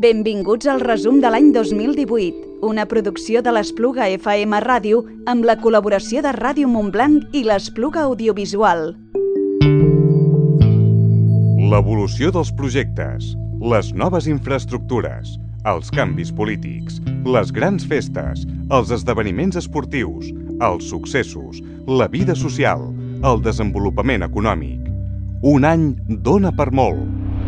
Benvinguts al resum de l'any 2018, una producció de l'Espluga FM Ràdio amb la col·laboració de Ràdio Montblanc i l'Espluga Audiovisual. L'evolució dels projectes, les noves infraestructures, els canvis polítics, les grans festes, els esdeveniments esportius, els successos, la vida social, el desenvolupament econòmic. Un any dona per molt.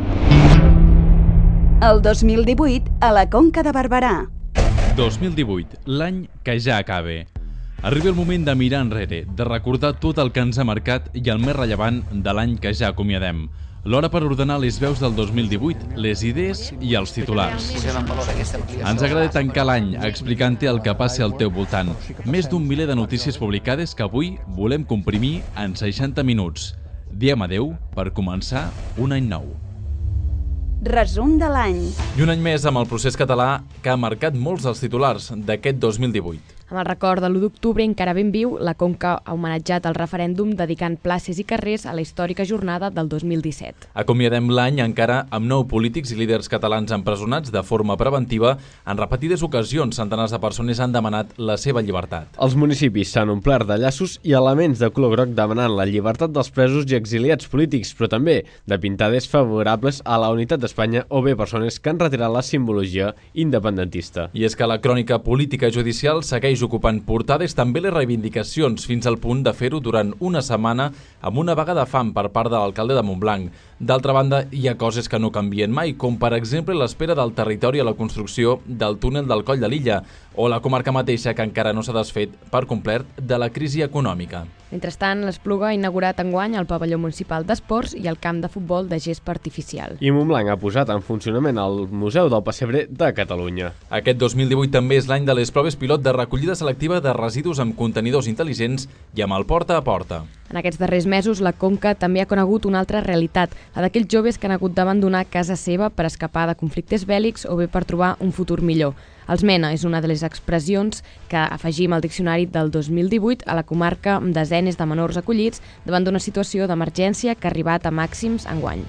El 2018 a la Conca de Barberà. 2018, l'any que ja acaba. Arriba el moment de mirar enrere, de recordar tot el que ens ha marcat i el més rellevant de l'any que ja acomiadem. L'hora per ordenar les veus del 2018, les idees i els titulars. Ens agrada tancar l'any explicant-te el que passi al teu voltant. Més d'un miler de notícies publicades que avui volem comprimir en 60 minuts. Diem adeu per començar un any nou. Resum de l'any. I un any més amb el procés català que ha marcat molts dels titulars d'aquest 2018. Amb el record de l'1 d'octubre encara ben viu, la Conca ha homenatjat el referèndum dedicant places i carrers a la històrica jornada del 2017. Acomiadem l'any encara amb 9 polítics i líders catalans empresonats de forma preventiva. En repetides ocasions, centenars de persones han demanat la seva llibertat. Els municipis s'han omplert de llaços i elements de color groc demanant la llibertat dels presos i exiliats polítics, però també de pintades favorables a la unitat d'Espanya o bé persones que han retirat la simbologia independentista. I és que la crònica política judicial segueix ocupant portades, també les reivindicacions, fins al punt de fer-ho durant una setmana amb una vaga de fam per part de l'alcalde de Montblanc. D'altra banda, hi ha coses que no canvien mai, com per exemple l'espera del territori a la construcció del túnel del Coll de l'Illa, o la comarca mateixa que encara no s'ha desfet per complet de la crisi econòmica. Mentrestant, l'Espluga ha inaugurat enguany el pavelló municipal d'esports i el camp de futbol de gespa artificial. I Montblanc ha posat en funcionament el Museu del Pessebre de Catalunya. Aquest 2018 també és l'any de les proves pilot de recollida selectiva de residus amb contenidors intel·ligents i amb el porta a porta. En aquests darrers mesos, la Conca també ha conegut una altra realitat, la d'aquells joves que han hagut d'abandonar casa seva per escapar de conflictes bèl·lics o bé per trobar un futur millor. Els MENA és una de les expressions que afegim al diccionari del 2018 a la comarca amb desenes de menors acollits davant d'una situació d'emergència que ha arribat a màxims enguany.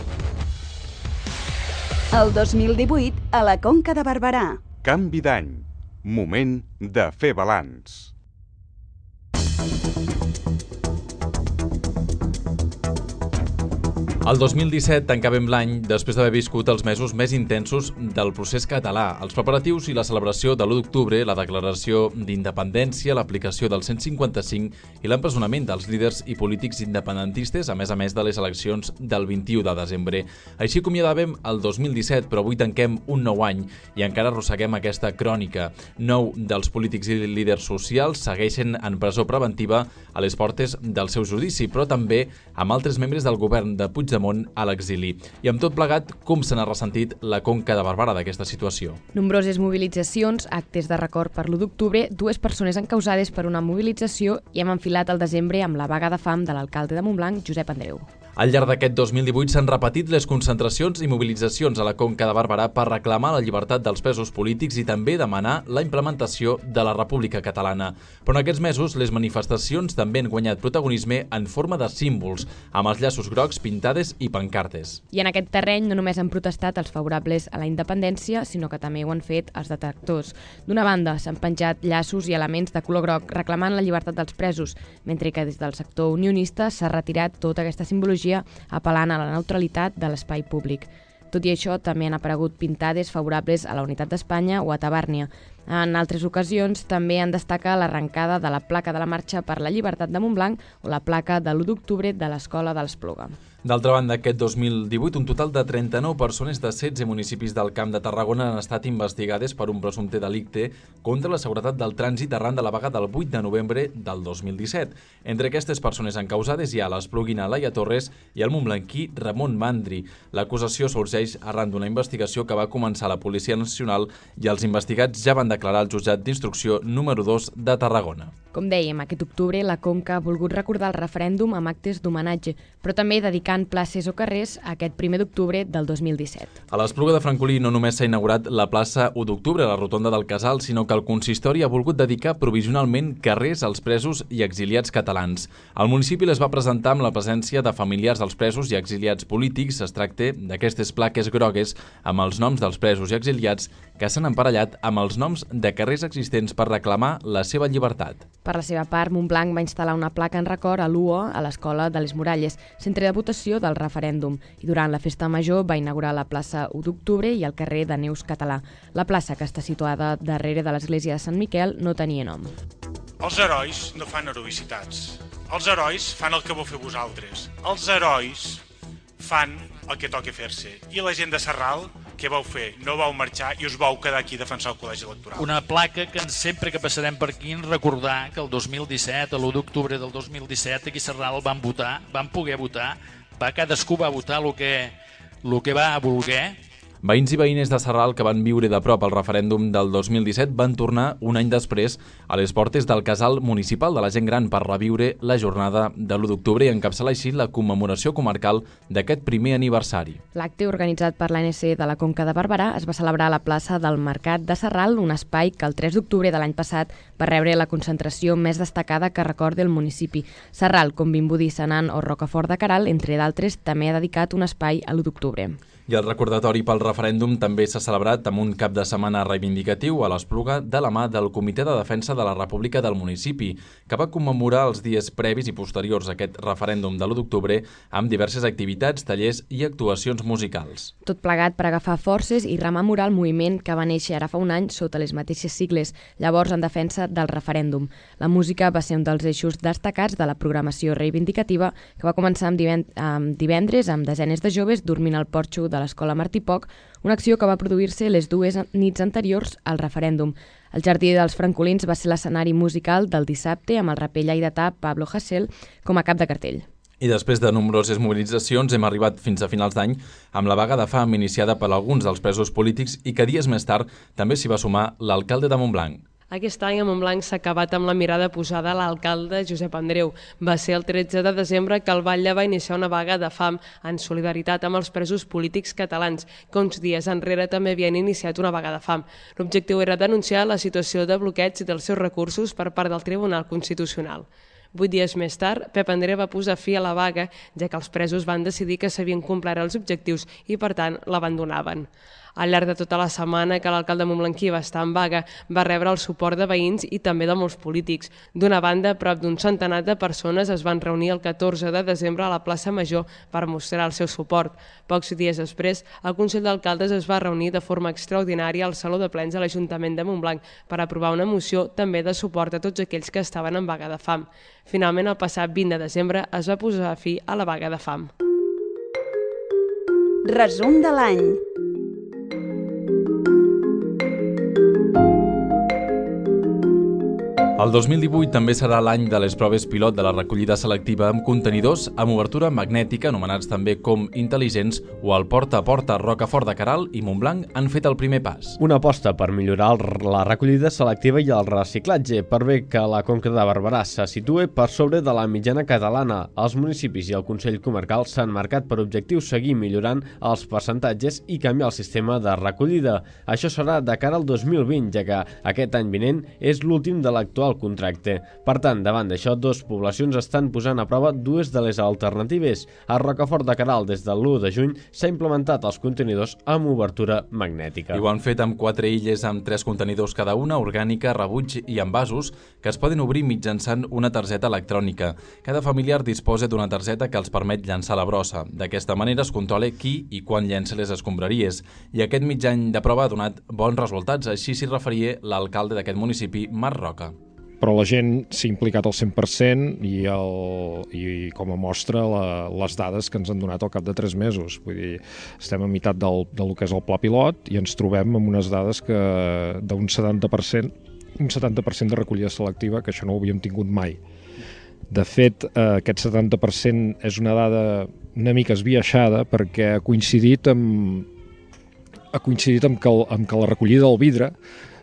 El 2018 a la Conca de Barberà. Canvi d'any. Moment de fer balanç. El 2017 tancàvem l'any després d'haver viscut els mesos més intensos del procés català, els preparatius i la celebració de l'1 d'octubre, la declaració d'independència, l'aplicació del 155 i l'empresonament dels líders i polítics independentistes, a més de les eleccions del 21 de desembre. Així acomiadàvem el 2017, però avui tanquem un nou any i encara arrosseguem aquesta crònica. 9 dels polítics i líders socials segueixen en presó preventiva a les portes del seu judici, però també amb altres membres del govern de Puigdemont a l'exili. I amb tot plegat, com se n'ha ressentit la Conca de Barberà d'aquesta situació? Nombroses mobilitzacions, actes de record per l'1 d'octubre, 2 persones encausades per una mobilització i hem enfilat el desembre amb la vaga de fam de l'alcalde de Montblanc, Josep Andreu. Al llarg d'aquest 2018 s'han repetit les concentracions i mobilitzacions a la Conca de Barberà per reclamar la llibertat dels presos polítics i també demanar la implementació de la República Catalana. Però en aquests mesos les manifestacions també han guanyat protagonisme en forma de símbols, amb els llaços grocs, pintades i pancartes. I en aquest terreny no només han protestat els favorables a la independència, sinó que també ho han fet els detractors. D'una banda, s'han penjat llaços i elements de color groc reclamant la llibertat dels presos, mentre que des del sector unionista s'ha retirat tota aquesta simbologia apel·lant a la neutralitat de l'espai públic. Tot i això, també han aparegut pintades favorables a la unitat d'Espanya o a Tabàrnia. En altres ocasions també han destacat l'arrencada de la placa de la Marxa per la Llibertat de Montblanc o la placa de l'1 d'octubre de l'Escola de l'Espluga. D'altra banda, aquest 2018, un total de 39 persones de 16 municipis del Camp de Tarragona han estat investigades per un presumpte delicte contra la seguretat del trànsit arran de la vaga del 8 de novembre del 2017. Entre aquestes persones encausades hi ha l'espluguina Laia Torres i el montblanquí Ramon Mandri. L'acusació sorgeix arran d'una investigació que va començar la Policia Nacional i els investigats ja van declarar al jutjat d'instrucció número 2 de Tarragona. Com dèiem, aquest octubre la Conca ha volgut recordar el referèndum amb actes d'homenatge, però també dedicant modificant places o carrers aquest 1 d'octubre del 2017. A l'Espluga de Francolí no només s'ha inaugurat la plaça 1 d'octubre a la rotonda del Casal, sinó que el consistori ha volgut dedicar provisionalment carrers als presos i exiliats catalans. El municipi les va presentar amb la presència de familiars dels presos i exiliats polítics. Es tracta d'aquestes plaques grogues amb els noms dels presos i exiliats que s'han emparellat amb els noms de carrers existents per reclamar la seva llibertat. Per la seva part, Montblanc va instal·lar una placa en record a l'UO a l'Escola de les Muralles, centre de votació del referèndum, i durant la festa major va inaugurar la plaça 1 d'octubre i el carrer de Neus Català. La plaça, que està situada darrere de l'església de Sant Miquel, no tenia nom. Els herois no fan heroïcitats. Els herois fan el que vau fer vosaltres. Els herois fan el que toca fer-se. I la gent de Sarral, què vau fer? No vau marxar i us vau quedar aquí a defensar el col·legi electoral. Una placa que sempre que passarem per aquí ens recordar que el 2017, l'1 d'octubre del 2017, aquí a Sarral van votar, van poder votar, cadascú va votar el que va voler. Veïns i veïnes de Sarral que van viure de prop el referèndum del 2017 van tornar un any després a les portes del casal municipal de la gent gran per reviure la jornada de l'1 d'octubre i encapçalar així la commemoració comarcal d'aquest primer aniversari. L'acte, organitzat per l'ANC de la Conca de Barberà, es va celebrar a la plaça del Mercat de Sarral, un espai que el 3 d'octubre de l'any passat va rebre la concentració més destacada que recorda el municipi. Sarral, com Vimbodí, Senan o Rocafort de Queralt, entre d'altres, també ha dedicat un espai a l'1 d'octubre. I el recordatori pel referèndum també s'ha celebrat amb un cap de setmana reivindicatiu a l'Espluga de la mà del Comitè de Defensa de la República del municipi, que va commemorar els dies previs i posteriors a aquest referèndum de l'1 d'octubre amb diverses activitats, tallers i actuacions musicals. Tot plegat per agafar forces i rememorar el moviment que va néixer ara fa un any sota les mateixes sigles, llavors en defensa del referèndum. La música va ser un dels eixos destacats de la programació reivindicativa que va començar amb divendres amb desenes de joves dormint al porxo de l'Escola Martí Poch, una acció que va produir-se les 2 nits anteriors al referèndum. El Jardí dels Francolins va ser l'escenari musical del dissabte amb el raper lleidatà Pablo Hasél com a cap de cartell. I després de nombroses mobilitzacions hem arribat fins a finals d'any amb la vaga de fam iniciada per alguns dels presos polítics i que dies més tard també s'hi va sumar l'alcalde de Montblanc. Aquest any a Montblanc s'ha acabat amb la mirada posada a l'alcalde Josep Andreu. Va ser el 13 de desembre que el Batlle va iniciar una vaga de fam en solidaritat amb els presos polítics catalans, que uns dies enrere també havien iniciat una vaga de fam. L'objectiu era denunciar la situació de bloqueig dels seus recursos per part del Tribunal Constitucional. 8 dies més tard, Pep Andreu va posar fi a la vaga, ja que els presos van decidir que s'havien complert els objectius i, per tant, l'abandonaven. Al llarg de tota la setmana que l'alcalde montblanquí va estar en vaga, va rebre el suport de veïns i també de molts polítics. D'una banda, prop d'un centenar de persones es van reunir el 14 de desembre a la plaça Major per mostrar el seu suport. Pocs dies després, el Consell d'Alcaldes es va reunir de forma extraordinària al Saló de Plens de l'Ajuntament de Montblanc per aprovar una moció també de suport a tots aquells que estaven en vaga de fam. Finalment, el passat 20 de desembre es va posar fi a la vaga de fam. Resum de l'any. El 2018 també serà l'any de les proves pilot de la recollida selectiva amb contenidors amb obertura magnètica, anomenats també com intel·ligents, o el porta a porta Rocafort de Queralt i Montblanc han fet el primer pas. Una aposta per millorar la recollida selectiva i el reciclatge, per bé que la Conca de Barberà se situe per sobre de la mitjana catalana. Els municipis i el Consell Comarcal s'han marcat per objectiu seguir millorant els percentatges i canviar el sistema de recollida. Això serà de cara al 2020, ja que aquest any vinent és l'últim de l'actual contracte. Per tant, davant d'això, 2 poblacions estan posant a prova 2 de les alternatives. A Rocafort de Queralt, des del 1 de juny, s'ha implementat els contenidors amb obertura magnètica. I ho han fet amb 4 illes amb 3 contenidors cada una, orgànica, rebuig i envasos, que es poden obrir mitjançant una targeta electrònica. Cada familiar disposa d'una targeta que els permet llançar la brossa. D'aquesta manera es controla qui i quan llença les escombraries. I aquest mig any de prova ha donat bons resultats, així s'hi referia l'alcalde d'aquest municipi, Marc Roca. Però la gent s'ha implicat al 100% i com a mostra les dades que ens han donat al cap de 3 mesos. Vull dir, estem a meitat del que és el pla pilot i ens trobem amb unes dades que d'un 70% de recollida selectiva, que això no ho havíem tingut mai. De fet, aquest 70% és una dada una mica esbiaixada perquè ha coincidit amb que la recollida del vidre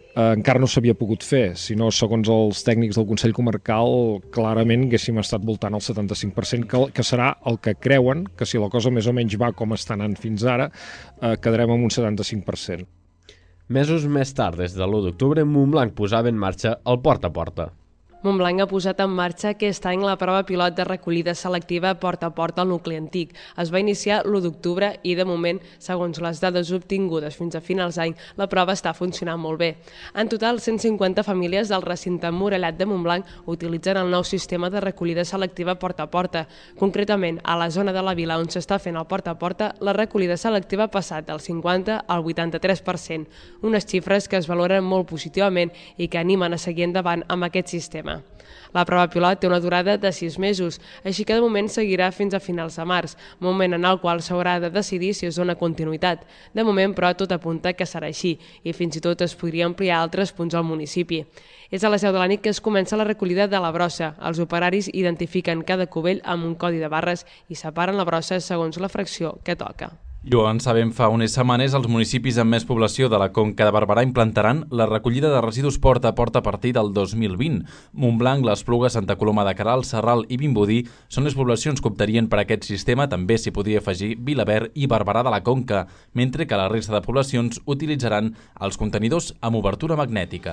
encara no s'havia pogut fer, si no, segons els tècnics del Consell Comarcal, clarament haguéssim estat voltant al 75%, que serà el que creuen, que si la cosa més o menys va com està anant fins ara, quedarem amb un 75%. Mesos més tard, des de l'1 d'octubre, Montblanc posava en marxa el porta a porta. Montblanc ha posat en marxa aquest any la prova pilot de recollida selectiva porta a porta al nucli antic. Es va iniciar l'1 d'octubre i, de moment, segons les dades obtingudes fins a finals d'any, la prova està funcionant molt bé. En total, 150 famílies del recinte emmurallat de Montblanc utilitzen el nou sistema de recollida selectiva porta a porta. Concretament, a la zona de la vila on s'està fent el porta a porta, la recollida selectiva ha passat del 50 al 83%, unes xifres que es valoren molt positivament i que animen a seguir endavant amb aquest sistema. La prova pilot té una durada de 6 mesos, així que de moment seguirà fins a finals de març, moment en el qual s'haurà de decidir si es dona continuïtat. De moment, però, tot apunta que serà així i fins i tot es podria ampliar a altres punts al municipi. És a les 10 de la nit que es comença la recollida de la brossa. Els operaris identifiquen cada cubell amb un codi de barres i separen la brossa segons la fracció que toca. I ho en sabem fa unes setmanes, els municipis amb més població de la Conca de Barberà implantaran la recollida de residus porta a porta a partir del 2020. Montblanc, l'Espluga, Santa Coloma de Queralt, Sarral i Vimbodí són les poblacions que optarien per aquest sistema. També s'hi podria afegir Vilaverd i Barberà de la Conca, mentre que la resta de poblacions utilitzaran els contenidors amb obertura magnètica.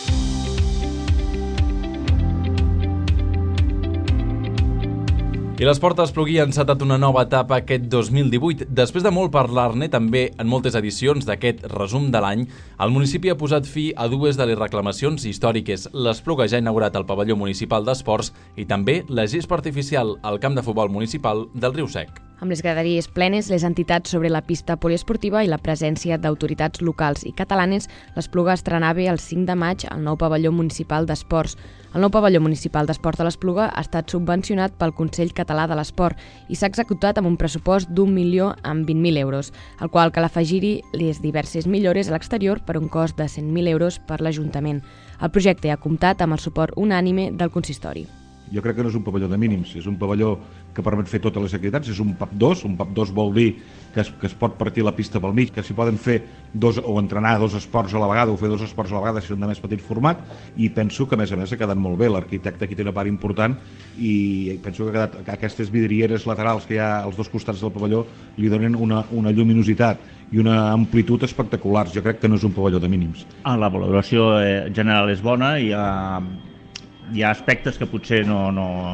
I l'esport esplugui ha encetat una nova etapa aquest 2018. Després de molt parlar-ne, també en moltes edicions d'aquest resum de l'any, el municipi ha posat fi a dues de les reclamacions històriques. L'Espluga ja ha inaugurat el pavelló municipal d'esports i també la gespa artificial al camp de futbol municipal del Riu Sec. Amb les graderies plenes, les entitats sobre la pista poliesportiva i la presència d'autoritats locals i catalanes, l'Espluga estrenava el 5 de maig el nou pavelló municipal d'esports. El nou pavelló municipal d'esport de l'Espluga ha estat subvencionat pel Consell Català de l'Esport i s'ha executat amb un pressupost d'1.020.000 euros, al qual cal afegir-hi les diverses millores a l'exterior per un cost de 100.000 euros per l'Ajuntament. El projecte ha comptat amb el suport unànime del consistori. Jo crec que no és un pavelló de mínims, és un pavelló que permet fer totes les activitats, és un PAP2, un PAP2 vol dir que es pot partir la pista pel mig, que s'hi poden fer o entrenar dos esports a la vegada o fer dos esports a la vegada si són de més petit format, i penso que a més ha quedat molt bé. L'arquitecte aquí té una part important i penso que aquestes vidrieres laterals que hi ha als dos costats del pavelló li donen una lluminositat i una amplitud espectaculars. Jo crec que no és un pavelló de mínims. La valoració general és bona i hi ha aspectes que potser no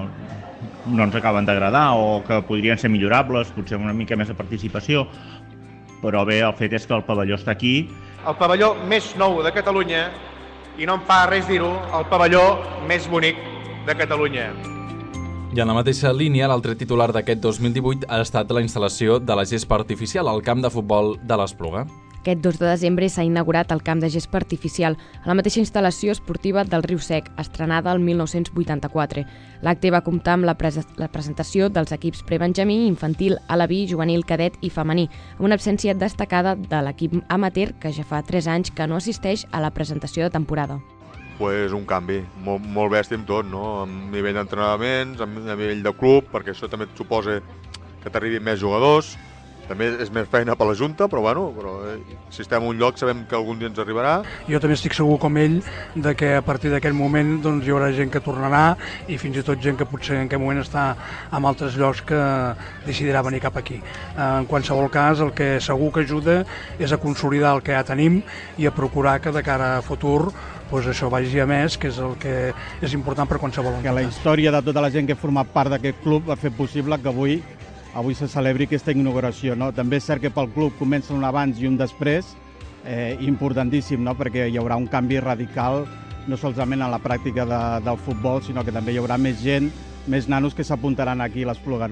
ens acaben d'agradar o que podrien ser millorables, potser una mica més de participació, però bé, el fet és que el pavelló està aquí. El pavelló més nou de Catalunya, i no em fa res dir-ho, el pavelló més bonic de Catalunya. I en la mateixa línia, l'altre titular d'aquest 2018 ha estat la instal·lació de la gespa artificial al camp de futbol de l'Espluga. Aquest 2 de desembre s'ha inaugurat el camp de gespa artificial a la mateixa instal·lació esportiva del Riu Sec, estrenada el 1984. L'acte va comptar amb la presentació dels equips prebenjamí, infantil, alaví, juvenil, cadet i femení, amb una absència destacada de l'equip amateur, que ja fa 3 anys que no assisteix a la presentació de temporada. Pues un canvi, molt bèstia amb tot, no? A nivell d'entrenaments, a nivell de club, perquè això també et suposa que t'arribin més jugadors. També és més feina per la Junta, però si estem en un lloc sabem que algun dia ens arribarà. Jo també estic segur com ell de que a partir d'aquest moment hi haurà gent que tornarà i fins i tot gent que potser en aquest moment està en altres llocs que decidirà venir cap aquí. En qualsevol cas, el que segur que ajuda és a consolidar el que ja tenim i a procurar que de cara a futur això vagi a més, que és el que és important per qualsevol entitat. La història de tota la gent que ha format part d'aquest club ha fet possible que avui se celebri aquesta inauguració. També és cert que pel club comença un abans i un després, importantíssim, perquè hi haurà un canvi radical, no solament en la pràctica del futbol, sinó que també hi haurà més gent, més nanos que s'apuntaran aquí a l'Espluga.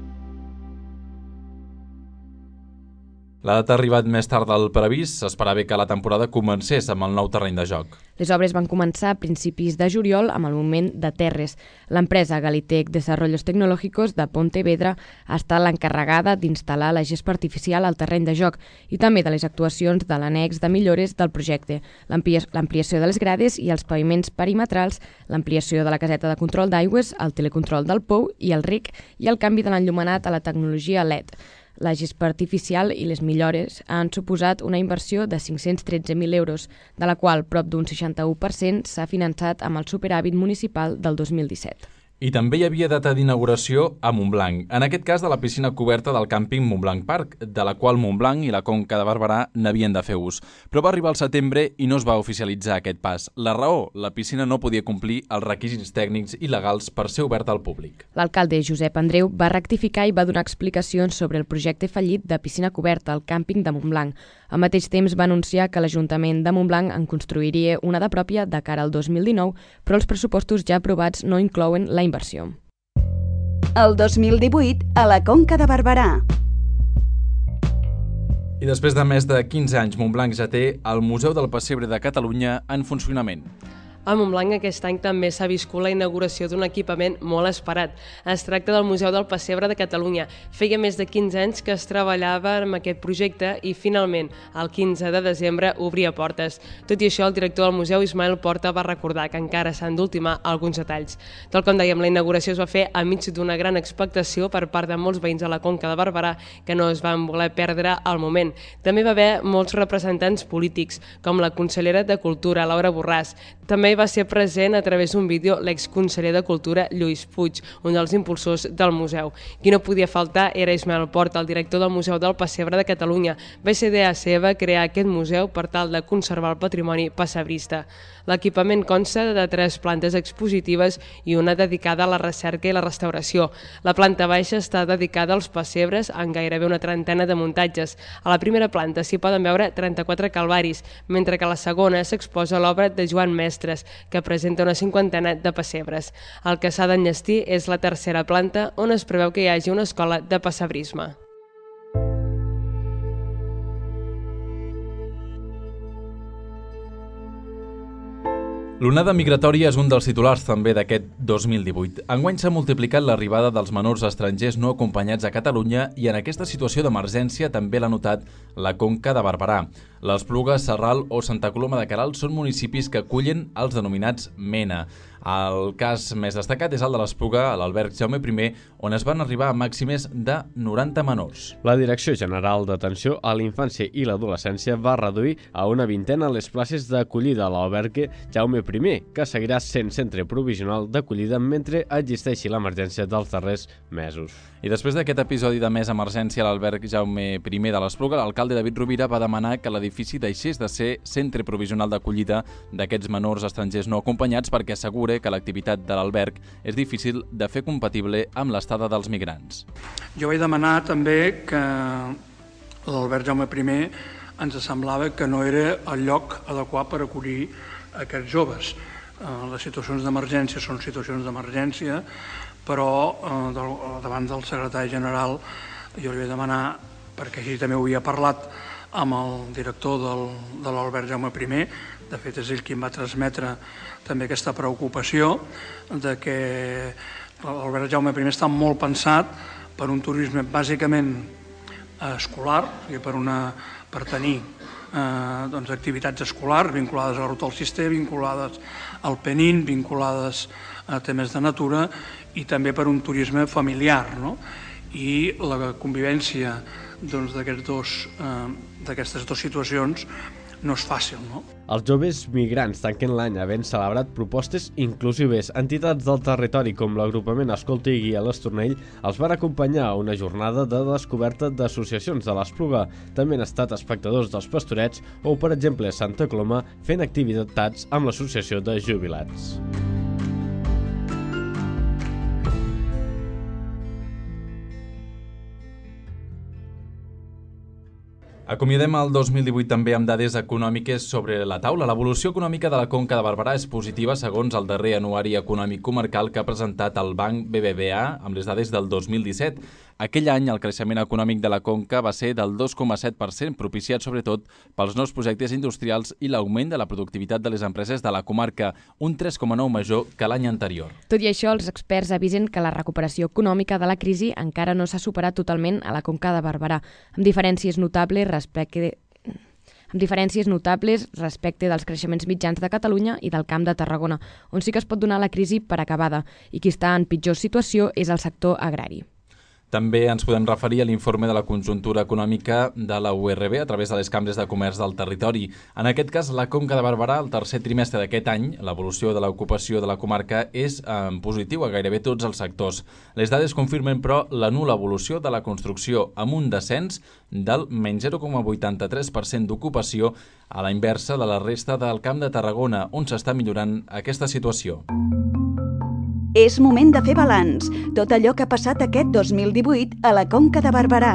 La data ha arribat més tard del previst. S'esperava que la temporada comencés amb el nou terreny de joc. Les obres van començar a principis de juliol amb el moviment de terres. L'empresa Galitec Desarrollos Tecnológicos de Pontevedra ha estat l'encarregada d'instal·lar la gespa artificial al terreny de joc i també de les actuacions de l'annex de millores del projecte, l'ampliació de les grades i els paviments perimetrals, l'ampliació de la caseta de control d'aigües, el telecontrol del pou i el RIC i el canvi de l'enllumenat a la tecnologia LED. La gespa artificial i les millores han suposat una inversió de 513.000 euros, de la qual prop d'un 61% s'ha finançat amb el superàvit municipal del 2017. I també hi havia data d'inauguració a Montblanc, en aquest cas de la piscina coberta del càmping Montblanc Park, de la qual Montblanc i la Conca de Barberà n'havien de fer ús. Però va arribar al setembre i no es va oficialitzar aquest pas. La raó, la piscina no podia complir els requisits tècnics i legals per ser oberta al públic. L'alcalde Josep Andreu va rectificar i va donar explicacions sobre el projecte fallit de piscina coberta al càmping de Montblanc. Al mateix temps va anunciar que l'Ajuntament de Montblanc en construiria una de pròpia de cara al 2019, però els pressupostos ja aprovats no inclouen la inversió. El 2018 a la Conca de Barberà. I després de més de 15 anys, Montblanc ja té el Museu del Pessebre de Catalunya en funcionament. A Montblanc aquest any també s'ha viscut la inauguració d'un equipament molt esperat. Es tracta del Museu del Pessebre de Catalunya. Feia més de 15 anys que es treballava en aquest projecte i finalment, el 15 de desembre, obria portes. Tot i això, el director del museu, Ismael Porta, va recordar que encara s'han d'ultimar alguns detalls. Tal com dèiem, la inauguració es va fer enmig d'una gran expectació per part de molts veïns de la Conca de Barberà que no es van voler perdre al moment. També va haver molts representants polítics, com la consellera de Cultura, Laura Borràs. També va ser present a través d'un vídeo l'exconseller de Cultura, Lluís Puig, un dels impulsors del museu. Qui no podia faltar era Ismael Porta, el director del Museu del Pessebre de Catalunya. Va ser idea seva crear aquest museu per tal de conservar el patrimoni pessebrista. L'equipament consta de 3 plantes expositives i una dedicada a la recerca i la restauració. La planta baixa està dedicada als pessebres en gairebé una trentena de muntatges. A la primera planta s'hi poden veure 34 calvaris, mentre que a la segona s'exposa l'obra de Joan Mestres, que presenta una 50ena de pessebres. El que s'ha d'enllestir és la tercera planta, on es preveu que hi hagi una escola de pessebrisme. L'onada migratòria és un dels titulars també d'aquest 2018. Enguany s'ha multiplicat l'arribada dels menors estrangers no acompanyats a Catalunya i en aquesta situació d'emergència també l'ha notat la Conca de Barberà. L'Espluga, Sarral o Santa Coloma de Queralt són municipis que acullen els denominats MENA. El cas més destacat és el de l'Espluga, a l'Alberg Jaume I, on es van arribar a màximes de 90 menors. La Direcció General d'Atenció a la Infància i l'Adolescència va reduir a una vintena les places d'acollida a l'Alberg Jaume I, que seguirà sent centre provisional d'acollida mentre existeixi l'emergència dels darrers mesos. I després d'aquest episodi de més emergència a l'Alberg Jaume I de l'Espluga, l'alcalde David Rovira va demanar que l'edifici deixés de ser centre provisional d'acollida d'aquests menors estrangers no acompanyats perquè assegura que l'activitat de l'alberg és difícil de fer compatible amb l'estada dels migrants. Jo vaig demanar també que l'Alberg Jaume I ens semblava que no era el lloc adequat per acollir aquests joves. Les situacions d'emergència són situacions d'emergència, però davant del secretari general jo li vaig demanar, perquè així també ho havia parlat amb el director de l'Alberg Jaume I, de fet és ell qui em va transmetre també aquesta preocupació de que l'Alberg Jaume I està molt pensat per un turisme bàsicament escolar, per tenir activitats escolars vinculades a la Ruta del Cister, vinculades al Penin, vinculades a temes de natura i també per un turisme familiar. I la convivència d'aquestes dues situacions no és fàcil. Els joves migrants tanquen l'any havent celebrat propostes inclusives. Entitats del territori com l'agrupament Escolta i Guia l'Estornell els van acompanyar a una jornada de descoberta d'associacions de l'Espluga. També han estat espectadors dels Pastorets o, per exemple, a Santa Coloma fent activitats amb l'Associació de Jubilats. Acomiadem el 2018 també amb dades econòmiques sobre la taula. L'evolució econòmica de la Conca de Barberà és positiva segons el darrer anuari econòmic comarcal que ha presentat el Banc BBVA amb les dades del 2017. Aquell any el creixement econòmic de la Conca va ser del 2,7%, propiciat sobretot pels nous projectes industrials i l'augment de la productivitat de les empreses de la comarca, un 3,9 major que l'any anterior. Tot i això, els experts avisen que la recuperació econòmica de la crisi encara no s'ha superat totalment a la Conca de Barberà, amb diferències notables respecte dels creixements mitjans de Catalunya i del Camp de Tarragona, on sí que es pot donar la crisi per acabada, i qui està en pitjor situació és el sector agrari. També ens podem referir a l'informe de la conjuntura econòmica de la URB a través de les cambres de comerç del territori. En aquest cas, la Conca de Barberà, el tercer trimestre d'aquest any, l'evolució de l'ocupació de la comarca és en positiu a gairebé tots els sectors. Les dades confirmen, però, la nul·la evolució de la construcció amb un descens del menys 0,83% d'ocupació a la inversa de la resta del Camp de Tarragona, on s'està millorant aquesta situació. És moment de fer balanç, tot allò que ha passat aquest 2018 a la Conca de Barberà.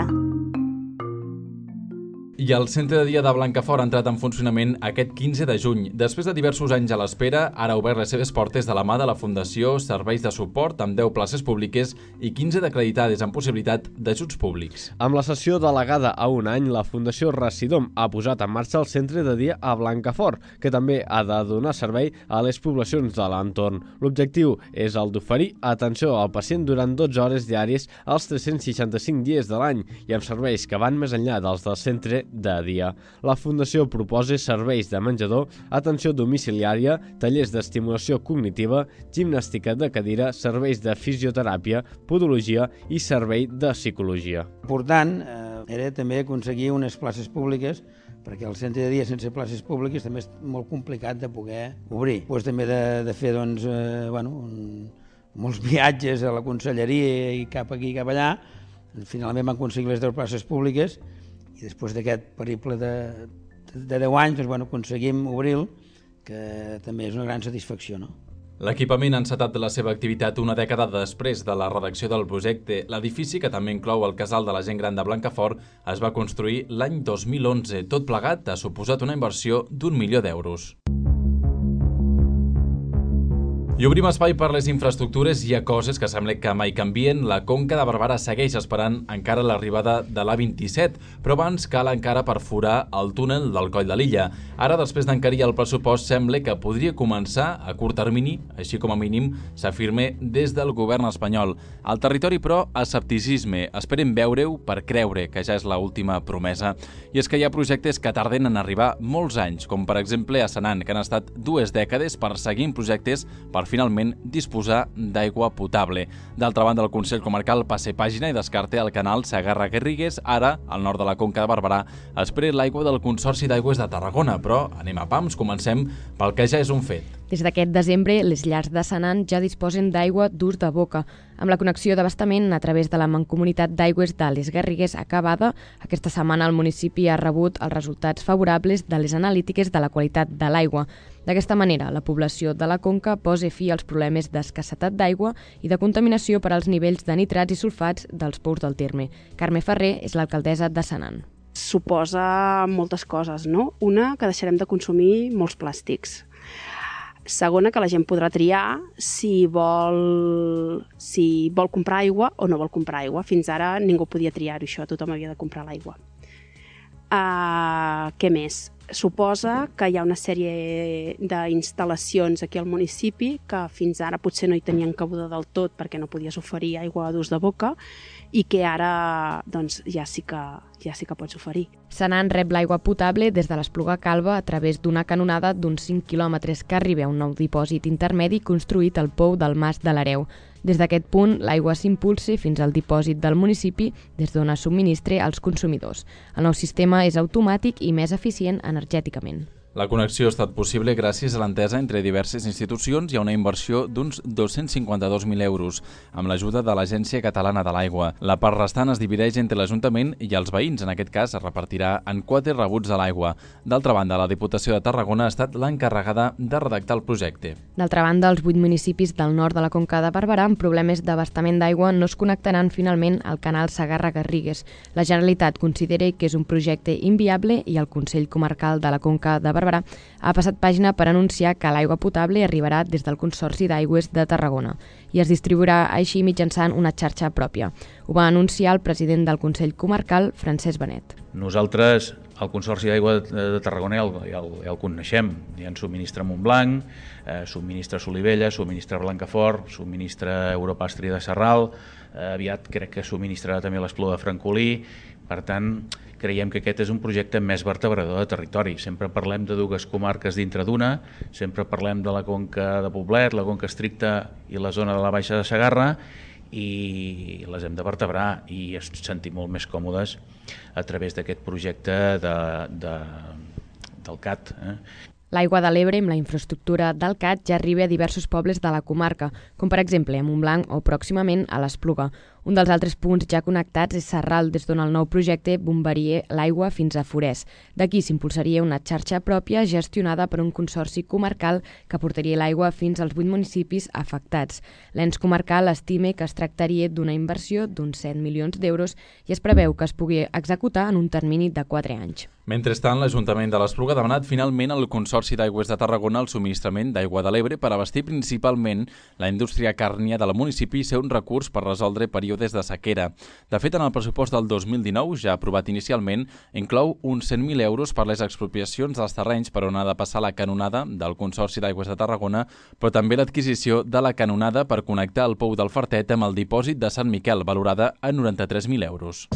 I el centre de dia de Blancafort ha entrat en funcionament aquest 15 de juny. Després de diversos anys a l'espera, ara ha obert les seves portes de la mà de la Fundació Serveis de Suport amb 10 places públiques i 15 d'acreditades amb possibilitat d'ajuts públics. Amb la sessió delegada a un any, la Fundació Residom ha posat en marxa el centre de dia a Blancafort, que també ha de donar servei a les poblacions de l'entorn. L'objectiu és el d'oferir atenció al pacient durant 12 hores diàries als 365 dies de l'any i amb serveis que van més enllà dels del centre de dia. La Fundació proposa serveis de menjador, atenció domiciliària, tallers d'estimulació cognitiva, gimnàstica de cadira, serveis de fisioteràpia, podologia i servei de psicologia. Important era també aconseguir unes places públiques, perquè el centre de dia sense places públiques també és molt complicat de poder obrir. Després també de fer molts viatges a la conselleria i cap aquí i cap allà, finalment van aconseguir les 10 places públiques i després d'aquest periple de 10 anys aconseguim obrir-lo, que també és una gran satisfacció, no? L'equipament ha encetat la seva activitat una dècada després de la redacció del projecte. L'edifici, que també inclou el casal de la gent gran de Blancafort, es va construir l'any 2011. Tot plegat ha suposat una inversió d'1 milió d'euros. I obrim espai per les infraestructures. Hi ha coses que sembla que mai canvien. La Conca de Barberà segueix esperant encara l'arribada de l'A27, però abans cal encara perforar el túnel del Coll de l'Illa. Ara, després d'encarir el pressupost, sembla que podria començar a curt termini, així com a mínim s'afirma des del govern espanyol. Al territori, però, escepticisme. Esperen veure-ho per creure, que ja és l'última promesa. I és que hi ha projectes que tarden en arribar molts anys, com per exemple a Senan, que han estat 2 dècades perseguint projectes per finalment disposar d'aigua potable. D'altra banda, el Consell Comarcal passa pàgina i descarta el canal Segarra-Garrigues. Ara, al nord de la Conca de Barberà, espera l'aigua del Consorci d'Aigües de Tarragona, però anem a pams, comencem pel que ja és un fet. Des d'aquest desembre, les llars de Senan ja disposen d'aigua d'ús de boca. Amb la connexió d'abastament a través de la Mancomunitat d'Aigües de les Garrigues acabada, aquesta setmana el municipi ha rebut els resultats favorables de les analítiques de la qualitat de l'aigua. D'aquesta manera, la població de la Conca posa fi als problemes d'escassetat d'aigua i de contaminació per als nivells de nitrats i sulfats dels pous del terme. Carme Ferrer és l'alcaldessa de Senan. Suposa moltes coses, no? Una, que deixarem de consumir molts plàstics. Segona, que la gent podrà triar si vol comprar aigua o no vol comprar aigua. Fins ara ningú podia triar-ho, això, tothom havia de comprar l'aigua. Què més? Suposa que hi ha una sèrie d'instal·lacions aquí al municipi que fins ara potser no hi tenien cabuda del tot perquè no podies oferir aigua d'ús de boca i que ara doncs, ja sí que pots oferir. Senan rep l'aigua potable des de l'Espluga Calba a través d'una canonada d'uns 5 quilòmetres que arriba a un nou dipòsit intermedi construït al pou del Mas de l'Hereu. Des d'aquest punt, l'aigua s'impulsa fins al dipòsit del municipi des d'on es subministra als consumidors. El nou sistema és automàtic i més eficient energèticament. La connexió ha estat possible gràcies a l'entesa entre diverses institucions i a una inversió d'uns 252.000 euros, amb l'ajuda de l'Agència Catalana de l'Aigua. La part restant es divideix entre l'Ajuntament i els veïns. En aquest cas, es repartirà en 4 rebuts de l'aigua. D'altra banda, la Diputació de Tarragona ha estat l'encarregada de redactar el projecte. D'altra banda, els 8 municipis del nord de la Conca de Barberà amb problemes d'abastament d'aigua no es connectaran finalment al canal Segarra-Garrigues. La Generalitat considera que és un projecte inviable i el Consell Comarcal de la Conca de Barberà ha passat pàgina per anunciar que l'aigua potable arribarà des del Consorci d'Aigües de Tarragona i es distribuirà així mitjançant una xarxa pròpia. Ho va anunciar el president del Consell Comarcal, Francesc Benet. Nosaltres, el Consorci d'Aigua de Tarragona ja el coneixem. Ja en subministra Montblanc, subministra Solivella, subministra Blancafort, subministra Europastri de Sarral, aviat crec que subministrarà també l'Espluga de Francolí. Per tant, creiem que aquest és un projecte més vertebrador de territori. Sempre parlem de 2 comarques dintre d'una, sempre parlem de la Conca de Poblet, la Conca Estricta i la zona de la Baixa de Segarra, i les hem de vertebrar i ens sentim molt més còmodes a través d'aquest projecte del CAT. L'aigua de l'Ebre amb la infraestructura del CAT ja arriba a diversos pobles de la comarca, com per exemple a Montblanc o pròximament a l'Espluga. Un dels altres punts ja connectats és Sarral, des d'on el nou projecte bombaria l'aigua fins a Forès. D'aquí s'impulsaria una xarxa pròpia gestionada per un consorci comarcal que portaria l'aigua fins als 8 municipis afectats. L'ens comarcal estima que es tractaria d'una inversió d'uns 7 milions d'euros i es preveu que es pugui executar en un termini de 4 anys. Mentrestant, l'Ajuntament de l'Espluga ha demanat finalment al Consorci d'Aigües de Tarragona el subministrament d'aigua de l'Ebre per abastir principalment la indústria càrnia del municipi i ser un recurs per resoldre períodes de sequera. De fet, en el pressupost del 2019, ja aprovat inicialment, inclou uns 100.000 euros per les expropiacions dels terrenys per on ha de passar la canonada del Consorci d'Aigües de Tarragona, però també l'adquisició de la canonada per connectar el pou del Fartet amb el dipòsit de Sant Miquel, valorada a 93.000 euros.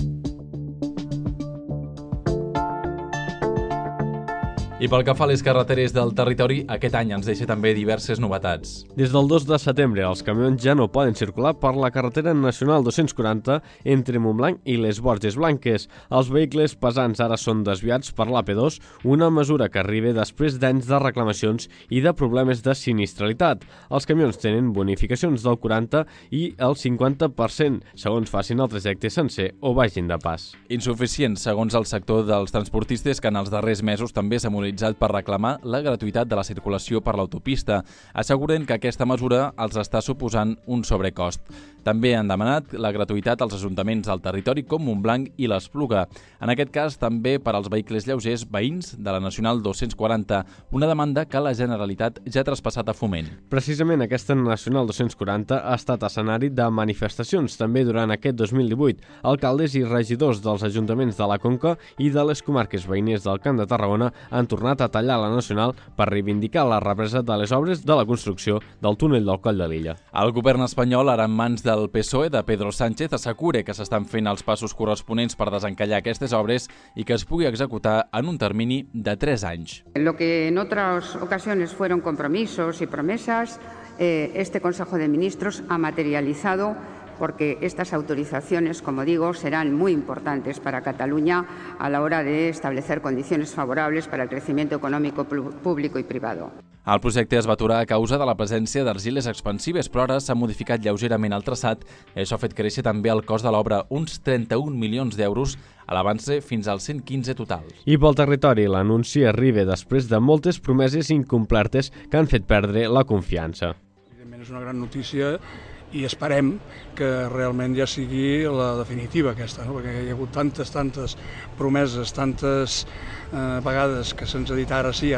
I pel que fa a les carreteres del territori, aquest any ens deixa també diverses novetats. Des del 2 de setembre, els camions ja no poden circular per la carretera nacional 240 entre Montblanc i les Borges Blanques. Els vehicles pesants ara són desviats per l'AP2, una mesura que arriba després d'anys de reclamacions i de problemes de sinistralitat. Els camions tenen bonificacions del 40 i el 50%, segons facin el trajecte sencer o vagin de pas. Insuficient, segons el sector dels transportistes, que en els darrers mesos també s'ha per reclamar la gratuïtat de la circulació per l'autopista. Asseguren que aquesta mesura els està suposant un sobrecost. També han demanat la gratuïtat als ajuntaments del territori com Montblanc i l'Espluga. En aquest cas, també per als vehicles lleugers veïns de la Nacional 240, una demanda que la Generalitat ja ha traspassat a Foment. Precisament aquesta Nacional 240 ha estat escenari de manifestacions també durant aquest 2018. Alcaldes i regidors dels ajuntaments de la Conca i de les comarques veïners del Camp de Tarragona han tornat a tallar la Nacional per reivindicar la represa de les obres de la construcció del túnel del Coll de Lilla. El govern espanyol, ara en mans del PSOE de Pedro Sánchez, assegura que s'estan fent els passos corresponents per desencallar aquestes obres i que es pugui executar en un termini de 3 anys. Lo que en otras ocasiones fueron compromisos y promesas, este Consejo de Ministros ha materializado, porque estas autorizaciones, como digo, serán muy importantes para Cataluña a la hora de establecer condiciones favorables para el crecimiento económico público y privado. El projecte es va aturar a causa de la presència d'argiles expansives, però ara s'ha modificat lleugerament el traçat i això ha fet créixer també el cost de l'obra, uns 31 milions d'euros, a l'avance fins als 115 total. I pel territori, l'anunci arriba després de moltes promeses incomplertes que han fet perdre la confiança. Evidentment és una gran notícia i esperem que realment ja sigui la definitiva aquesta, no? Perquè hi ha hagut tantes promeses, tantes vegades que se'ns ha dit ara sí,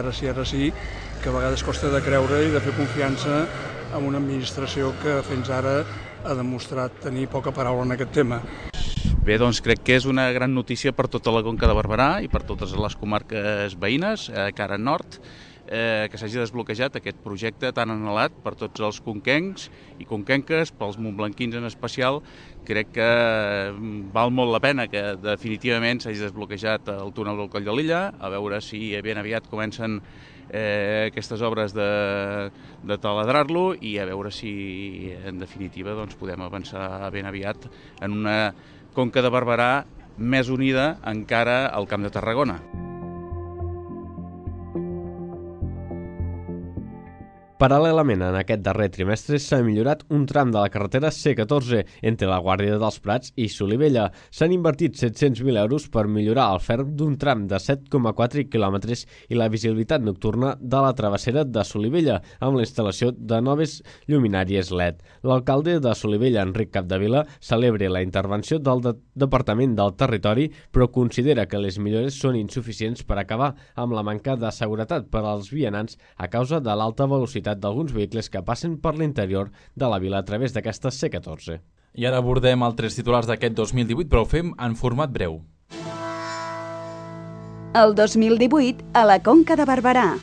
que a vegades costa de creure i de fer confiança en una administració que fins ara ha demostrat tenir poca paraula en aquest tema. Bé, doncs crec que és una gran notícia per tota la Conca de Barberà i per totes les comarques veïnes, cara nord, que s'hagi desbloquejat aquest projecte tan anhelat per tots els conquencs i conquenques, pels montblanquins en especial. Crec que val molt la pena que definitivament s'hagi desbloquejat el túnel del Coll de Lilla, a veure si ben aviat comencen aquestes obres de taladrar-lo i a veure si en definitiva doncs, podem avançar ben aviat en una Conca de Barberà més unida encara al Camp de Tarragona. Paral·lelament, en aquest darrer trimestre s'ha millorat un tram de la carretera C14 entre la Guàrdia dels Prats i Solivella. S'han invertit 700.000 euros per millorar el ferm d'un tram de 7,4 quilòmetres i la visibilitat nocturna de la travessera de Solivella, amb la instal·lació de noves lluminàries LED. L'alcalde de Solivella, Enric Capdevila, celebra la intervenció del Departament del Territori, però considera que les millores són insuficients per acabar amb la manca de seguretat per als vianants a causa de l'alta velocitat d'alguns vehicles que passen per l'interior de la vila a través d'aquesta C14. I ara abordem altres titulars d'aquest 2018, però ho fem en format breu. El 2018 a la Conca de Barberà.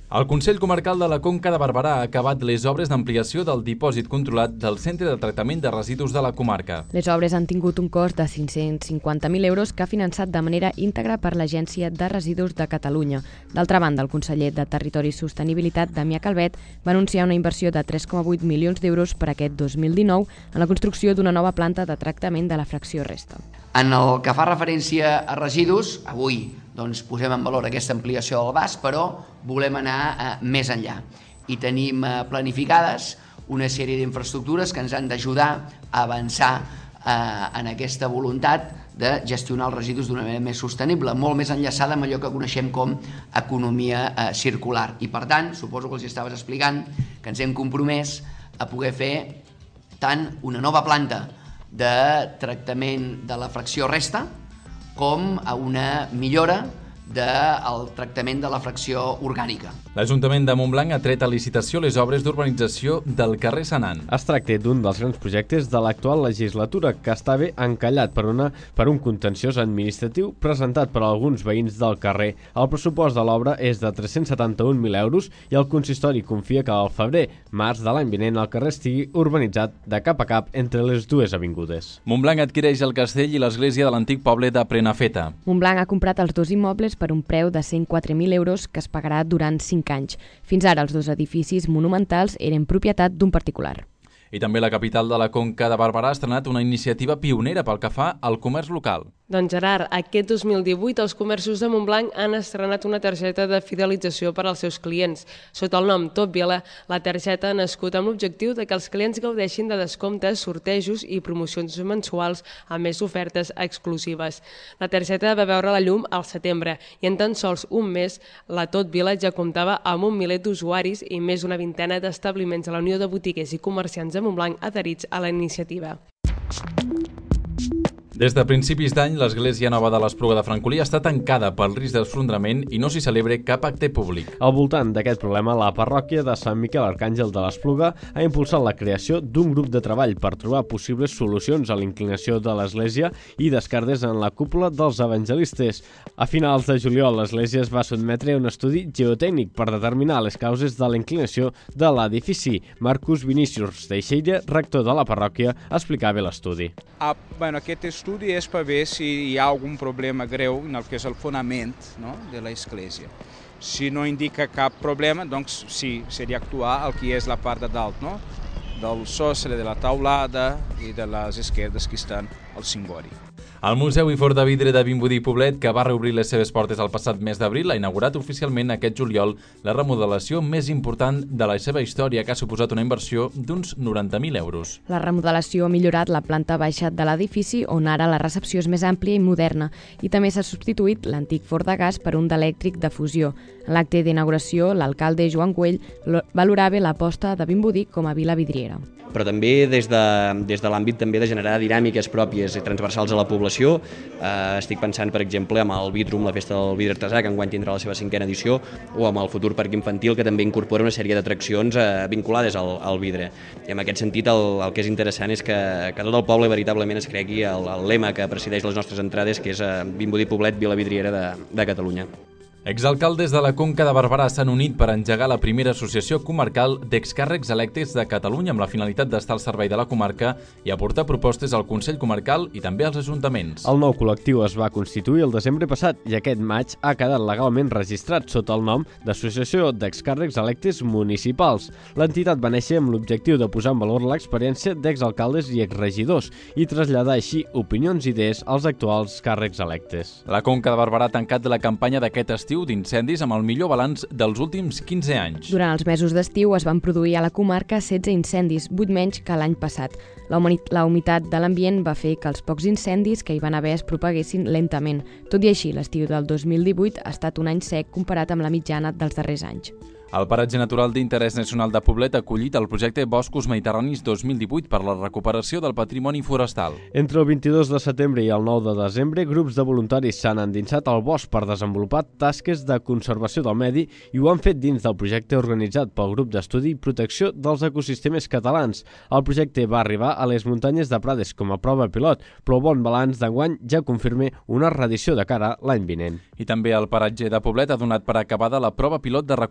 El Consell Comarcal de la Conca de Barberà ha acabat les obres d'ampliació del dipòsit controlat del Centre de Tractament de Residus de la comarca. Les obres han tingut un cost de 550.000 euros que ha finançat de manera íntegra per l'Agència de Residus de Catalunya. D'altra banda, el conseller de Territori i Sostenibilitat, Damià Calvet, va anunciar una inversió de 3,8 milions d'euros per aquest 2019 en la construcció d'una nova planta de tractament de la fracció resta. En el que fa referència a residus, avui posem en valor aquesta ampliació del VAS, però volem anar més enllà. I tenim planificades una sèrie d'infraestructures que ens han d'ajudar a avançar en aquesta voluntat de gestionar els residus d'una manera més sostenible, molt més enllaçada amb allò que coneixem com economia circular. I per tant, suposo que els estaves explicant que ens hem compromès a poder fer tant una nova planta de tractament de la fracció resta com a una millora del tractament de la fracció orgànica. L'Ajuntament de Montblanc ha tret a licitació les obres d'urbanització del carrer Senan. Es tracta d'un dels grans projectes de l'actual legislatura que està bé encallat per un contenciós administratiu presentat per alguns veïns del carrer. El pressupost de l'obra és de 371.000 euros i el consistori confia que al febrer-març de l'any vinent el carrer estigui urbanitzat de cap a cap entre les dues avingudes. Montblanc adquireix el castell i l'església de l'antic poble de Prenafeta. Montblanc ha comprat els dos immobles per un preu de 104.000 euros que es pagarà durant 5 anys. Fins ara, els dos edificis monumentals eren propietat d'un particular. I també la capital de la Conca de Barberà ha estrenat una iniciativa pionera pel que fa al comerç local. Doncs Gerard, aquest 2018 els comerços de Montblanc han estrenat una targeta de fidelització per als seus clients. Sota el nom Tot Vila, la targeta ha nascut amb l'objectiu de que els clients gaudeixin de descomptes, sortejos i promocions mensuals a més ofertes exclusives. La targeta va veure la llum al setembre i en tan sols un mes la Tot Vila ja comptava amb 1 miler d'usuaris i més d'una vintena d'establiments a la Unió de Botiguers i Comerciants de Montblanc adherits a la iniciativa. Des de principis d'any, l'Església Nova de l'Espluga de Francolí està tancada pel risc d'esfondrament i no s'hi celebra cap acte públic. Al voltant d'aquest problema, la parròquia de Sant Miquel Arcàngel de l'Espluga ha impulsat la creació d'un grup de treball per trobar possibles solucions a l'inclinació de l'Església i descardes en la cúpula dels evangelistes. A finals de juliol, l'Església es va sotmetre a un estudi geotècnic per determinar les causes de la inclinació de l'edifici. Marcus Vinícius Teixeira, rector de la parròquia, explicava l'estudi. Aquest estudi és per veure si hi ha algun problema greu en el que és el fonament de l'església. Si no indica cap problema, doncs sí, seria actuar el que és la part de dalt, del sostre, de la taulada i de les esquerdes que estan al cimbori. El Museu i Forn de Vidre de Vimbodí i Poblet, que va reobrir les seves portes el passat mes d'abril, ha inaugurat oficialment aquest juliol la remodelació més important de la seva història, que ha suposat una inversió d'uns 90.000 euros. La remodelació ha millorat la planta baixa de l'edifici, on ara la recepció és més àmplia i moderna, i també s'ha substituït l'antic forn de gas per un d'elèctric de fusió. En l'acte d'inauguració, l'alcalde Joan Güell valorava l'aposta de Vimbodí com a vila vidriera. Però també des de l'àmbit també de generar dinàmiques pròpies i transversals a la població. Estic pensant, per exemple, amb el Vitrum, la festa del vidre artesà, que enguany tindrà la seva 5ª edició, o amb el futur parc infantil, que també incorpora una sèrie d'atraccions vinculades al vidre. I en aquest sentit el que és interessant és que tot el poble veritablement es cregui el lema que presideix les nostres entrades, que és Vimbodí Poblet, Vila Vidriera de Catalunya. Exalcaldes de la Conca de Barberà s'han unit per engegar la primera associació comarcal d'excàrrecs electes de Catalunya amb la finalitat d'estar al servei de la comarca i aportar propostes al Consell Comarcal i també als ajuntaments. El nou col·lectiu es va constituir el desembre passat i aquest maig ha quedat legalment registrat sota el nom d'Associació d'Excàrrecs Electes Municipals. L'entitat va néixer amb l'objectiu de posar en valor l'experiència d'exalcaldes i exregidors i traslladar així opinions i idees als actuals càrrecs electes. La Conca de Barberà ha tancat la campanya d'aquest estiu d'incendis amb el millor balanç dels últims 15 anys. Durant els mesos d'estiu es van produir a la comarca 16 incendis, 8 menys que l'any passat. La humitat de l'ambient va fer que els pocs incendis que hi van haver es propaguessin lentament. Tot i així, l'estiu del 2018 ha estat un any sec comparat amb la mitjana dels darrers anys. El Paratge Natural d'Interès Nacional de Poblet ha acollit el projecte Boscos Mediterranis 2018 per la recuperació del patrimoni forestal. Entre el 22 de setembre i el 9 de desembre, grups de voluntaris s'han endinsat al bosc per desenvolupar tasques de conservació del medi i ho han fet dins del projecte organitzat pel Grup d'Estudi i Protecció dels Ecosistemes Catalans. El projecte va arribar a les muntanyes de Prades com a prova pilot, però el bon balanç d'enguany ja confirma una reedició de cara l'any vinent. I també el Paratge de Poblet ha donat per acabada la prova pilot de recol·lecció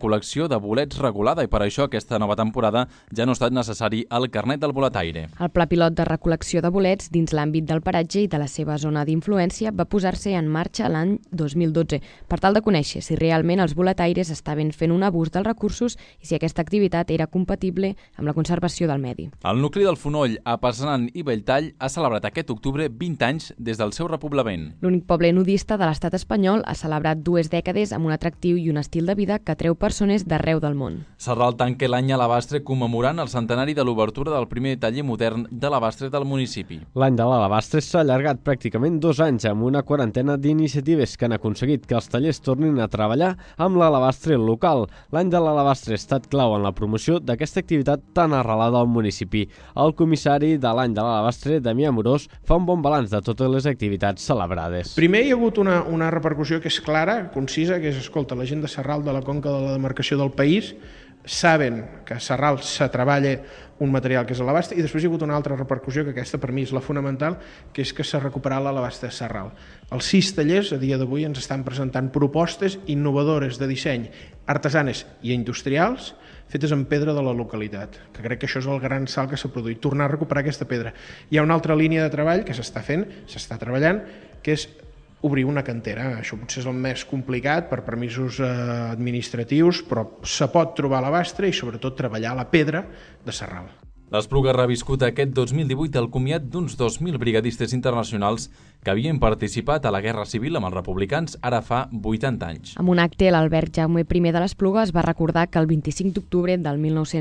recol·lecció de bolets regulada i per això aquesta nova temporada ja no ha estat necessari el carnet del boletaire. El pla pilot de recol·lecció de bolets dins l'àmbit del paratge i de la seva zona d'influència va posar-se en marxa l'any 2012 per tal de conèixer si realment els boletaires estaven fent un abús dels recursos i si aquesta activitat era compatible amb la conservació del medi. El nucli del Fonoll, a Passanant i Belltall, ha celebrat aquest octubre 20 anys des del seu repoblament. L'únic poble nudista de l'estat espanyol ha celebrat 2 dècades amb un atractiu i un estil de vida que atreu persones d'arreu del món. Serral tanca l'any a l'Alabastre commemorant el centenari de l'obertura del primer taller modern de l'Alabastre del municipi. L'any de l'Alabastre s'ha allargat pràcticament 2 anys amb una quarantena d'iniciatives que han aconseguit que els tallers tornin a treballar amb l'Alabastre local. L'any de l'Alabastre ha estat clau en la promoció d'aquesta activitat tan arrelada al municipi. El comissari de l'any de l'Alabastre, Damià Amorós, fa un bon balanç de totes les activitats celebrades. Primer hi ha hagut una repercussió que és clara, concisa, que és, escolta, la gent de Sarral, de la conca de la demarcació del país, saben que a Sarral se treballa un material que és l'Alabastre, i després hi ha hagut una altra repercussió, que aquesta per mi és la fonamental, que és que s'ha recuperat l'Alabastre de Sarral. Els 6 tallers a dia d'avui ens estan presentant propostes innovadores de disseny, artesanes i industrials, fetes en pedra de la localitat, que crec que això és el gran salt que s'ha produït, tornar a recuperar aquesta pedra. Hi ha una altra línia de treball que s'està fent, s'està treballant, que és obrir una cantera. Això potser és el més complicat per permisos administratius, però se pot trobar a l'Alabastre i sobretot treballar la pedra de Sarral. L'Espluga ha reviscut aquest 2018 el comiat d'uns 2.000 brigadistes internacionals que havien participat a la Guerra Civil amb els republicans ara fa 80 anys. Amb un acte, l'Albert Jaume I de l'Espluga es va recordar que el 25 d'octubre del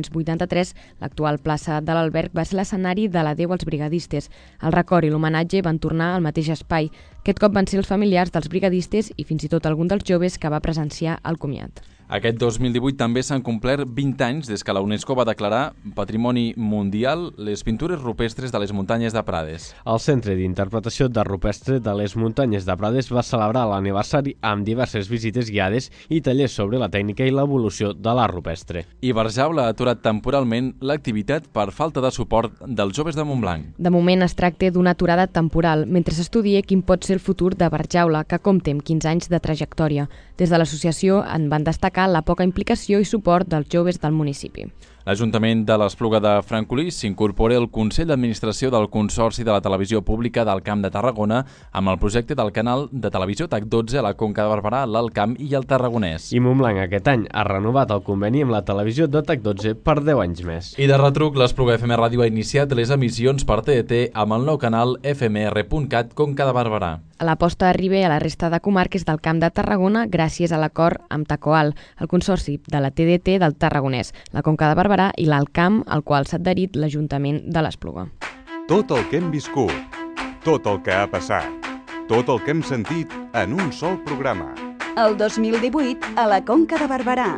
1983 l'actual plaça de l'Alberg va ser l'escenari de l'adeu als brigadistes. El record i l'homenatge van tornar al mateix espai. Aquest cop van ser els familiars dels brigadistes i fins i tot algun dels joves que va presenciar el comiat. Aquest 2018 també s'han complert 20 anys des que la UNESCO va declarar Patrimoni Mundial les pintures rupestres de les muntanyes de Prades. El Centre d'Interpretació de Rupestre de les Muntanyes de Prades va celebrar l'aniversari amb diverses visites guiades i tallers sobre la tècnica i l'evolució de l'art rupestre. I Barjaula ha aturat temporalment l'activitat per falta de suport dels joves de Montblanc. De moment es tracta d'una aturada temporal, mentre s'estudia quin pot ser el futur de Barjaula, que compta amb 15 anys de trajectòria. Des de l'associació en van destacar la poca implicació i suport dels joves del municipi. L'Ajuntament de l'Espluga de Francolí s'incorpora al Consell d'Administració del Consorci de la Televisió Pública del Camp de Tarragona amb el projecte del canal de televisió TAC12 a la Conca de Barberà, l'Alt Camp i el Tarragonès. I Montblanc aquest any ha renovat el conveni amb la televisió de TAC12 per 10 anys més. I de retruc, l'Espluga FM Ràdio ha iniciat les emissions per TDT amb el nou canal fmr.cat Conca de Barberà. L'aposta arriba a la resta de comarques del Camp de Tarragona gràcies a l'acord amb Tacoal, el consorci de la TDT del Tarragonès, la Conca de Barberà i l'Alt Camp, al qual s'ha adherit l'Ajuntament de l'Espluga. Tot el que hem viscut, tot el que ha passat, tot el que hem sentit en un sol programa. El 2018 a la Conca de Barberà.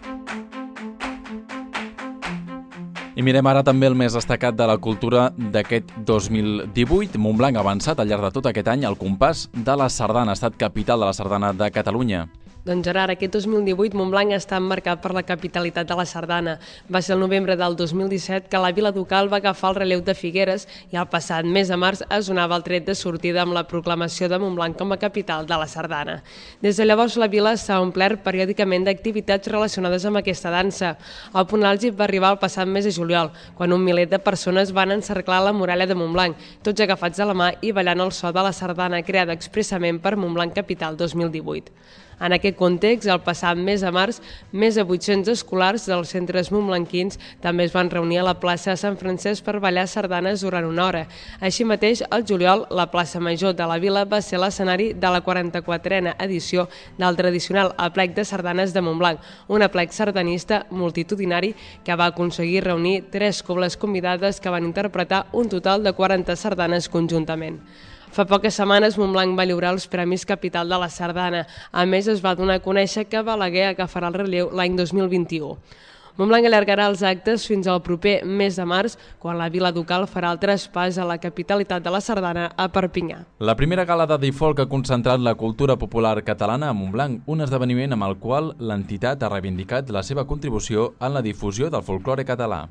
I mirem ara també el més destacat de la cultura d'aquest 2018. Montblanc ha avançat al llarg de tot aquest any al compàs de la sardana, ha estat capital de la sardana de Catalunya. Doncs Gerard, aquest 2018 Montblanc està marcat per la capitalitat de la sardana. Va ser el novembre del 2017 que la Vila Ducal va agafar el relleu de Figueres i el passat mes de març es donava el tret de sortida amb la proclamació de Montblanc com a capital de la sardana. Des de llavors la vila s'ha omplert periòdicament d'activitats relacionades amb aquesta dansa. El punt àlgid va arribar el passat mes de juliol, quan un miler de persones van encerclar la muralla de Montblanc, tots agafats de la mà i ballant el so de la sardana creada expressament per Montblanc Capital 2018. En aquest context, el passat mes de març, més de 800 escolars dels centres montblanquins també es van reunir a la plaça de Sant Francesc per ballar sardanes durant una hora. Així mateix, al juliol, la plaça Major de la Vila va ser l'escenari de la 44a edició del tradicional aplec de sardanes de Montblanc, un aplec sardanista multitudinari que va aconseguir reunir 3 cobles convidades que van interpretar un total de 40 sardanes conjuntament. Fa poques setmanes Montblanc va lliurar els Premis Capital de la Sardana. A més, es va donar a conèixer que Balaguer agafarà el relleu l'any 2021. Montblanc allargarà els actes fins al proper mes de març, quan la Vila Ducal farà el traspàs a la capitalitat de la Sardana a Perpinyà. La primera gala de Difolc ha concentrat la cultura popular catalana a Montblanc, un esdeveniment amb el qual l'entitat ha reivindicat la seva contribució en la difusió del folklore català.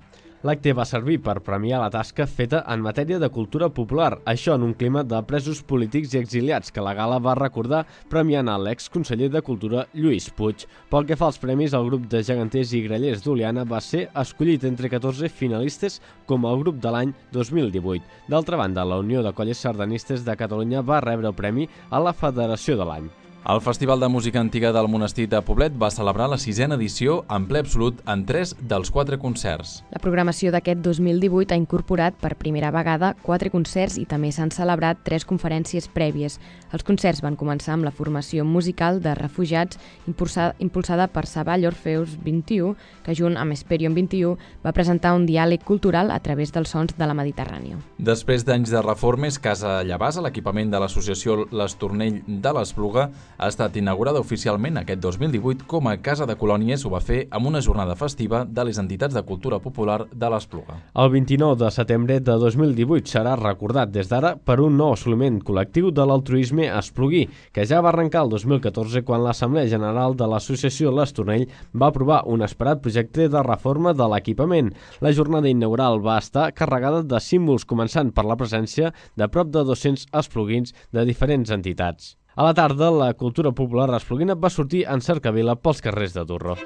L'acte va servir per premiar la tasca feta en matèria de cultura popular, això en un clima de presos polítics i exiliats, que la gala va recordar premiant a l'exconseller de Cultura Lluís Puig. Pel que fa als premis, el grup de geganters i grallers d'Oliana va ser escollit entre 14 finalistes com el grup de l'any 2018. D'altra banda, la Unió de Colles Sardanistes de Catalunya va rebre el premi a la Federació de l'any. El Festival de Música Antiga del Monestir de Poblet va celebrar la 6a edició en ple absolut en 3 dels 4 concerts. La programació d'aquest 2018 ha incorporat per primera vegada 4 concerts i també s'han celebrat 3 conferències prèvies. Els concerts van començar amb la formació musical de refugiats impulsada per Savall Orfeus 21, que junt amb Esperion 21 va presentar un diàleg cultural a través dels sons de la Mediterrània. Després d'anys de reformes, Casa Llavasa, l'equipament de l'associació l'Estornell de l'Espluga, ha estat inaugurada oficialment aquest 2018 com a Casa de Colònies. Ho va fer amb una jornada festiva de les entitats de cultura popular de l'Espluga. El 29 de setembre de 2018 serà recordat des d'ara per un nou assoliment col·lectiu de l'altruisme espluguí, que ja va arrencar el 2014 quan l'Assemblea General de l'Associació l'Estornell va aprovar un esperat projecte de reforma de l'equipament. La jornada inaugural va estar carregada de símbols, començant per la presència de prop de 200 espluguins de diferents entitats. A la tarda, la cultura popular espluguina va sortir en cercavila pels carrers de Durro.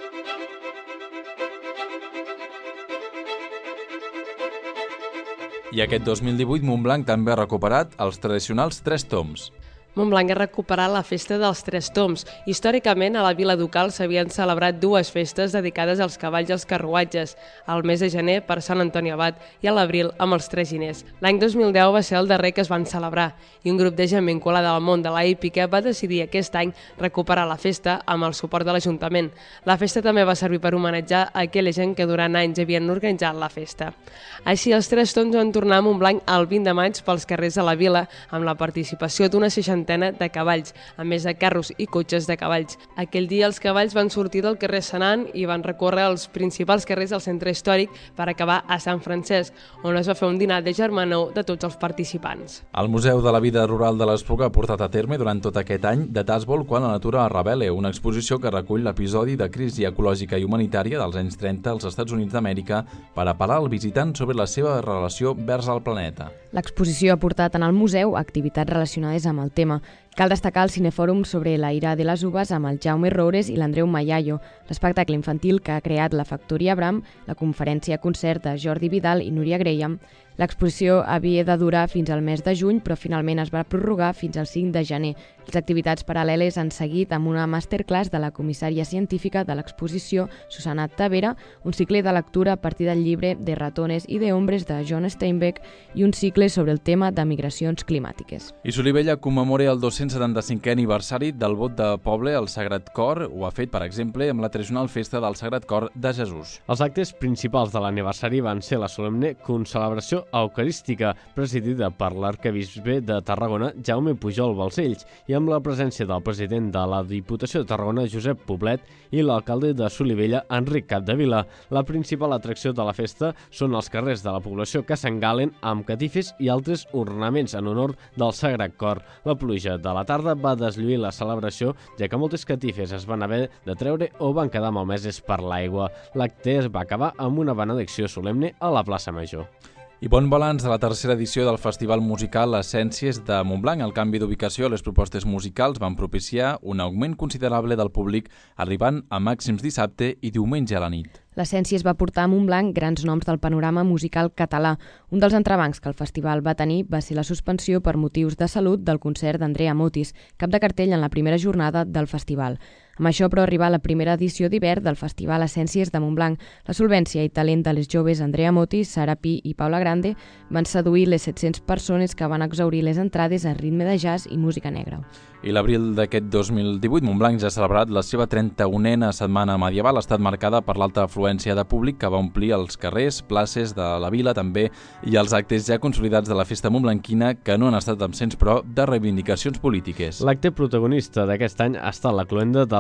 I aquest 2018 Montblanc també ha recuperat els tradicionals 3 tombs. Montblanc ha recuperat la festa dels 3 tombs. Històricament, a la Vila Ducal s'havien celebrat 2 festes dedicades als cavalls i als carruatges, al mes de gener per Sant Antoni Abat i a l'abril amb els 3 giners. L'any 2010 va ser el darrer que es van celebrar i un grup de gent vinculada al món de la hípica va decidir aquest any recuperar la festa amb el suport de l'Ajuntament. La festa també va servir per homenatjar a aquella gent que durant anys havien organitzat la festa. Així, els 3 tombs van tornar a Montblanc el 20 de maig pels carrers de la vila amb la participació d'una 60 de cavalls, a més de carros i cotxes de cavalls. Aquell dia els cavalls van sortir del carrer Senan i van recórrer els principals carrers del centre històric per acabar a Sant Francesc, on es va fer un dinar de germanor de tots els participants. El Museu de la Vida Rural de l'Espluga ha portat a terme durant tot aquest any de Tasbol quan la natura es rebel·la, una exposició que recull l'episodi de crisi ecològica i humanitària dels anys 30 als Estats Units d'Amèrica per apel·lar al visitant sobre la seva relació vers el planeta. L'exposició ha portat en el museu activitats relacionades amb el tema. Cal destacar el cinefòrum sobre la ira de les uves amb el Jaume Roures i l'Andreu Mayayo, l'espectacle infantil que ha creat la Factoria Abram, la conferència-concert de Jordi Vidal i Núria Graham. L'exposició havia de durar fins al mes de juny, però finalment es va prorrogar fins al 5 de gener. Les activitats paral·leles han seguit amb una masterclass de la comissària científica de l'exposició, Susana Tavera, un cicle de lectura a partir del llibre De ratones i de hombres de John Steinbeck i un cicle sobre el tema de migracions climàtiques. I Solivella commemora el 275è aniversari del vot de poble al Sagrat Cor. Ho ha fet, per exemple, amb la tradicional festa del Sagrat Cor de Jesús. Els actes principals de l'aniversari van ser la solemne concelebració eucarística presidida per l'arquebisbe de Tarragona, Jaume Pujol Balcells, i amb la presència del president de la Diputació de Tarragona, Josep Poblet, i l'alcalde de Solivella, Enric Capdevila. La principal atracció de la festa són els carrers de la població que s'engalen amb catifes i altres ornaments en honor del Sagrat Cor. La pluja de la tarda va deslluir la celebració, ja que moltes catifes es van haver de treure o van quedar malmeses per l'aigua. L'acte es va acabar amb una benedicció solemne a la plaça Major. I bon balanç de la tercera edició del Festival Musical Essències de Montblanc. El canvi d'ubicació a les propostes musicals van propiciar un augment considerable del públic, arribant a màxims dissabte i diumenge a la nit. L'Essències va portar a Montblanc grans noms del panorama musical català. Un dels entrebancs que el festival va tenir va ser la suspensió per motius de salut del concert d'Andrea Motis, cap de cartell en la primera jornada del festival. Amb això, però, arriba la primera edició d'hivern del Festival Essències de Montblanc. La solvència i talent de les joves Andrea Motis, Sara Pi i Paula Grande van seduir les 700 persones que van exaurir les entrades a ritme de jazz i música negra. I l'abril d'aquest 2018, Montblanc ja ha celebrat la seva 31a setmana medieval. Ha estat marcada per l'alta afluència de públic que va omplir els carrers, places de la vila també, i els actes ja consolidats de la festa montblanquina que no han estat absents, però, de reivindicacions polítiques. L'acte protagonista d'aquest any ha estat la cloenda de la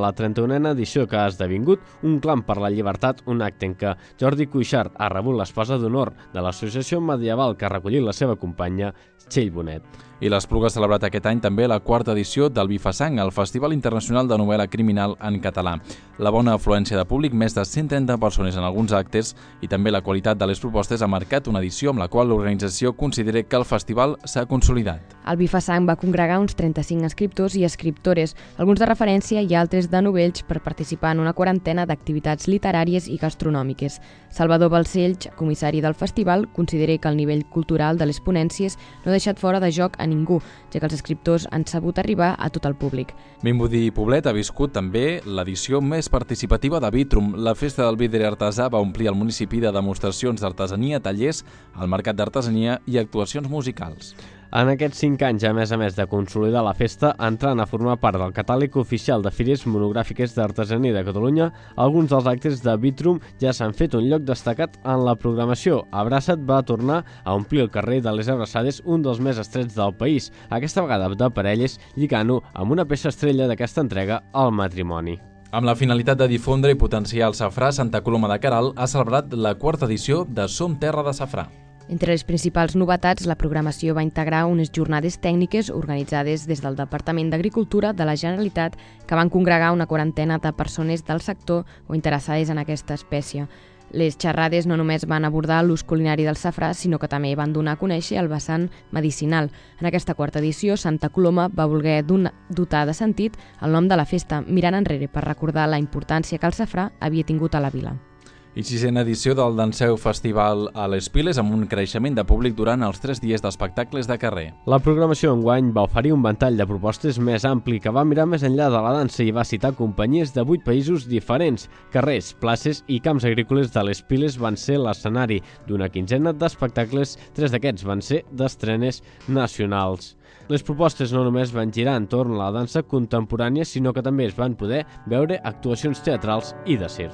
la 31a edició, que ha esdevingut un clam per la llibertat, un acte en què Jordi Cuixart ha rebut l'esposa d'honor de l'associació medieval que ha recollit la seva companya, Txell Bonet. I l'Espluga ha celebrat aquest any també la 4ª edició del Bifasang, el Festival Internacional de Novel·la Criminal en català. La bona afluència de públic, més de 130 persones en alguns actes, i també la qualitat de les propostes ha marcat una edició amb la qual l'organització considera que el festival s'ha consolidat. El Bifasang va congregar uns 35 escriptors i escriptores, alguns de referència i altres de novells, per participar en una quarantena d'activitats literàries i gastronòmiques. Salvador Balcells, comissari del festival, considera que el nivell cultural de les ponències no ha deixat fora de joc a ningú, ja que els escriptors han sabut arribar a tot el públic. Vimbodí Poblet ha viscut també l'edició més participativa de Vitrum. La festa del vidre artesà va omplir el municipi de demostracions d'artesania, tallers, el mercat d'artesania i actuacions musicals. En aquests 5 anys, a més de consolidar la festa, entrant a formar part del catàleg oficial de fires monogràfiques d'artesania de Catalunya, alguns dels actes de Vitrum ja s'han fet un lloc destacat en la programació. Abraça't va tornar a omplir el carrer de les Abraçades, un dels més estrets del país, aquesta vegada de parelles, lligant-ho amb una peça estrella d'aquesta entrega, el matrimoni. Amb la finalitat de difondre i potenciar el safrà, Santa Coloma de Queralt ha celebrat la 4ª edició de Som Terra de Safrà. Entre les principals novetats, la programació va integrar unes jornades tècniques organitzades des del Departament d'Agricultura de la Generalitat, que van congregar una quarantena de persones del sector o interessades en aquesta espècie. Les xerrades no només van abordar l'ús culinari del safrà, sinó que també van donar a conèixer el vessant medicinal. En aquesta 4ª edició, Santa Coloma va voler dotar de sentit el nom de la festa, mirant enrere per recordar la importància que el safrà havia tingut a la vila. I 6ª edició del Danseu Festival a les Piles, amb un creixement de públic durant els 3 dies d'espectacles de carrer. La programació enguany va oferir un ventall de propostes més ampli que va mirar més enllà de la dansa i va citar companyies de 8 països diferents. Carrers, places i camps agrícoles de les Piles van ser l'escenari d'una quinzena d'espectacles. 3 d'aquests van ser d'estrenes nacionals. Les propostes no només van girar entorn a la dansa contemporània, sinó que també es van poder veure actuacions teatrals i de circ.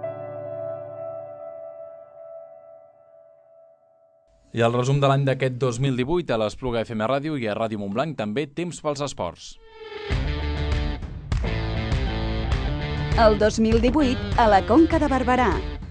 I el resum de l'any d'aquest 2018 a l'Espluga FM Ràdio i a Ràdio Montblanc, també temps pels esports. El 2018 a la Conca de Barberà.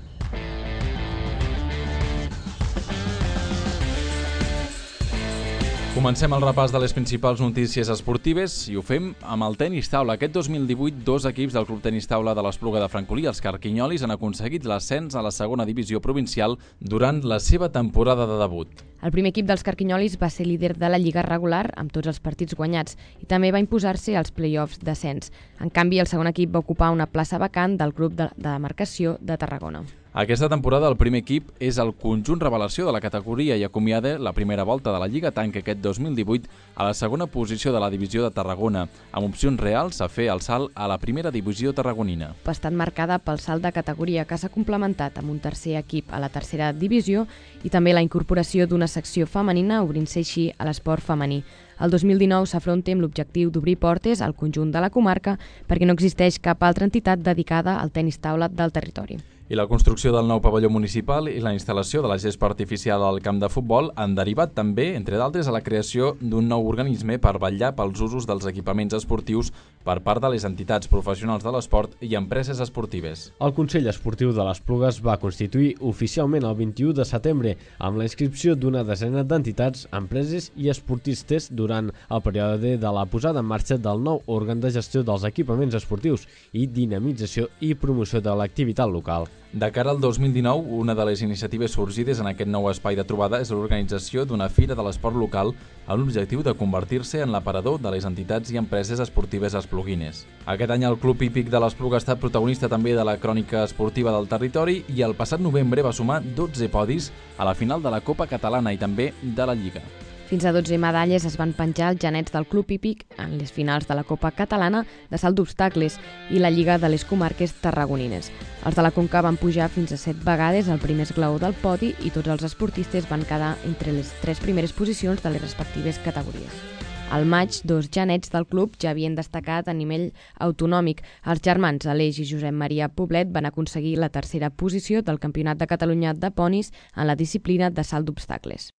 Comencem el repàs de les principals notícies esportives i ho fem amb el tenis taula. Aquest 2018, 2 equips del Club Tenis Taula de l'Espluga de Francolí, els carquinyolis, han aconseguit l'ascens a la 2a divisió provincial durant la seva temporada de debut. El primer equip dels carquinyolis va ser líder de la Lliga regular amb tots els partits guanyats i també va imposar-se als play-offs d'ascens. En canvi, el segon equip va ocupar una plaça vacant del grup de demarcació de Tarragona. Aquesta temporada el primer equip és el conjunt revelació de la categoria i acomiada la primera volta de la Lliga, tant que aquest 2018 a la 2a posició de la divisió de Tarragona, amb opcions reals a fer el salt a la primera divisió tarragonina. Ha estat marcada pel salt de categoria que s'ha complementat amb un tercer equip a la 3a divisió i també la incorporació d'una secció femenina, obrint-se així a l'esport femení. El 2019 s'afronta amb l'objectiu d'obrir portes al conjunt de la comarca perquè no existeix cap altra entitat dedicada al tenis taula del territori. I la construcció del nou pavelló municipal i la instal·lació de la gespa artificial al camp de futbol han derivat també, entre d'altres, a la creació d'un nou organisme per vetllar pels usos dels equipaments esportius per part de les entitats professionals de l'esport i empreses esportives. El Consell Esportiu de l'Espluga es va constituir oficialment el 21 de setembre amb la inscripció d'una desena d'entitats, empreses i esportistes durant el període de la posada en marxa del nou òrgan de gestió dels equipaments esportius i dinamització i promoció de l'activitat local. De cara al 2019, una de les iniciatives sorgides en aquest nou espai de trobada és l'organització d'una fira de l'esport local amb l'objectiu de convertir-se en l'aparador de les entitats i empreses esportives espluguines. Aquest any el Club Hípic de l'Espluga ha estat protagonista també de la crònica esportiva del territori i el passat novembre va sumar 12 podis a la final de la Copa Catalana i també de la Lliga. Fins a 12 medalles es van penjar els genets del Club Hípic en les finals de la Copa Catalana de salt d'obstacles i la Lliga de les comarques tarragonines. Els de la Conca van pujar fins a 7 vegades al primer esglaó del podi i tots els esportistes van quedar entre les 3 primeres posicions de les respectives categories. Al maig, 2 genets del club ja havien destacat a nivell autonòmic. Els germans Aleix i Josep Maria Poblet van aconseguir la 3a posició del Campionat de Catalunya de ponis en la disciplina de salt d'obstacles.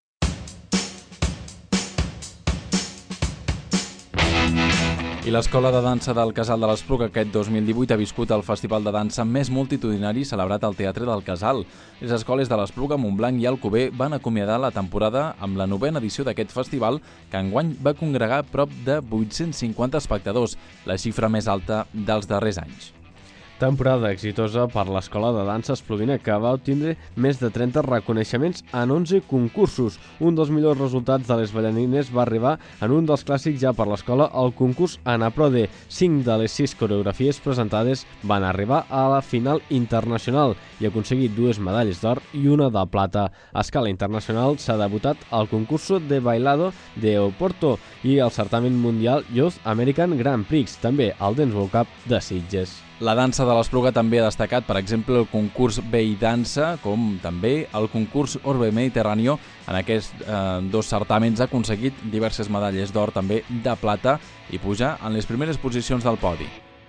I l'Escola de Dansa del Casal de l'Espluga aquest 2018 ha viscut el festival de dansa més multitudinari celebrat al Teatre del Casal. Les escoles de l'Espluga, Montblanc i Alcover van acomiadar la temporada amb la 9a edició d'aquest festival, que enguany va congregar prop de 850 espectadors, la xifra més alta dels darrers anys. Temporada exitosa per l'Escola de Dansa Espluguina, que va obtindre més de 30 reconeixements en 11 concursos. Un dels millors resultats de les ballarines va arribar en un dels clàssics ja per l'escola, el concurs Anaprode. 5 de les 6 coreografies presentades van arribar a la final internacional i aconseguir 2 medalles d'or i una de plata. A escala internacional s'ha debutat al concurso de bailado de Oporto i el certamen mundial Youth American Grand Prix, també al Dance World Cup de Sitges. La dansa de l'Espluga també ha destacat, per exemple, el concurs Vell Dansa, com també el concurs Orbe Mediterráneo. En aquests 2 certàmens ha aconseguit diverses medalles d'or, també de plata, i puja en les primeres posicions del podi.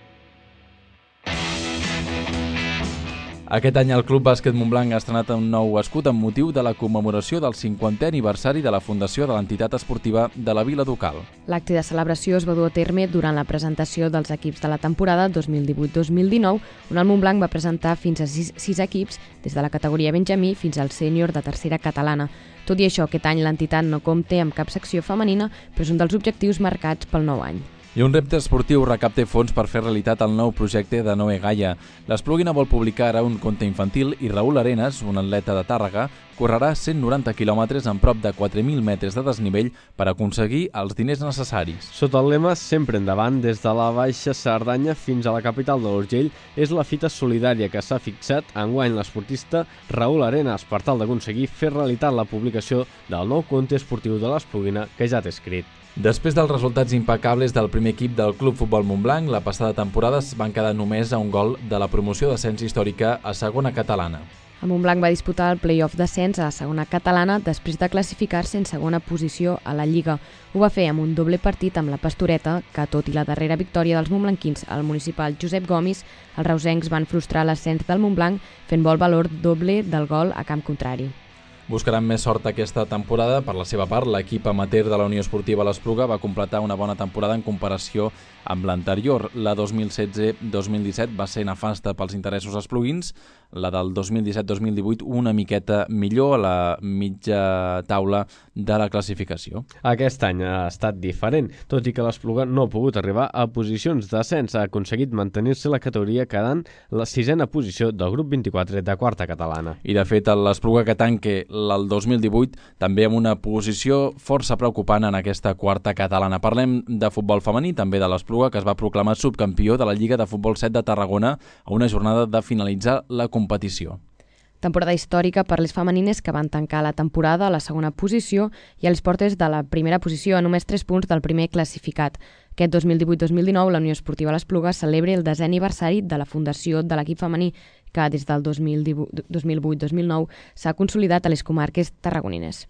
Aquest any el Club Bàsquet Montblanc ha estrenat un nou escut amb motiu de la commemoració del 50è aniversari de la fundació de l'entitat esportiva de la Vila Ducal. L'acte de celebració es va dur a terme durant la presentació dels equips de la temporada 2018-2019, on el Montblanc va presentar fins a 6 equips, des de la categoria Benjamí fins al sènior de tercera catalana. Tot i això, aquest any l'entitat no compta amb cap secció femenina, però és un dels objectius marcats pel nou any. I un repte esportiu recapta fons per fer realitat el nou projecte de Noé Gaia. L'Espluguina vol publicar ara un conte infantil i Raül Arenas, un atleta de Tàrrega, correrà 190 quilòmetres en prop de 4.000 metres de desnivell per aconseguir els diners necessaris. Sota el lema Sempre endavant, des de la Baixa Cerdanya fins a la capital de l'Urgell, és la fita solidària que s'ha fixat enguany l'esportista Raül Arenas per tal d'aconseguir fer realitat la publicació del nou conte esportiu de l'Espluguina que ja té escrit. Després dels resultats impecables del primer equip del Club Futbol Montblanc, la passada temporada es van quedar només a un gol de la promoció d'ascens històrica a segona catalana. El Montblanc va disputar el play-off d'ascens a la segona catalana després de classificar-se en segona posició a la Lliga. Ho va fer amb un doble partit amb la Pastoreta, que tot i la darrera victòria dels montblanquins al municipal Josep Gomis, els reusencs van frustrar l'ascens del Montblanc fent vol valor doble del gol a camp contrari. Buscaran més sort aquesta temporada. Per la seva part, l'equip amateur de la Unió Esportiva l'Espluga va completar una bona temporada en comparació amb l'anterior. La 2016-2017 va ser nefasta pels interessos espluguins, la del 2017-2018 una miqueta millor a la mitja taula de la classificació. Aquest any ha estat diferent, tot i que l'Espluga no ha pogut arribar a posicions d'ascens, ha aconseguit mantenir-se la categoria quedant la 6a posició del grup 24 de quarta catalana. I de fet l'Espluga que tanca el 2018 també amb una posició força preocupant en aquesta quarta catalana. Parlem de futbol femení, també de l'Espluga, que es va proclamar subcampió de la Lliga de Futbol 7 de Tarragona a una jornada de finalitzar la competició. Temporada històrica per les femenines, que van tancar la temporada a la segona posició i a les portes de la primera posició a només 3 punts del primer classificat. Aquest 2018-2019 la Unió Esportiva l'Espluga celebra el 10è aniversari de la fundació de l'equip femení, que des del 2008-2009 s'ha consolidat a les comarques tarragonines.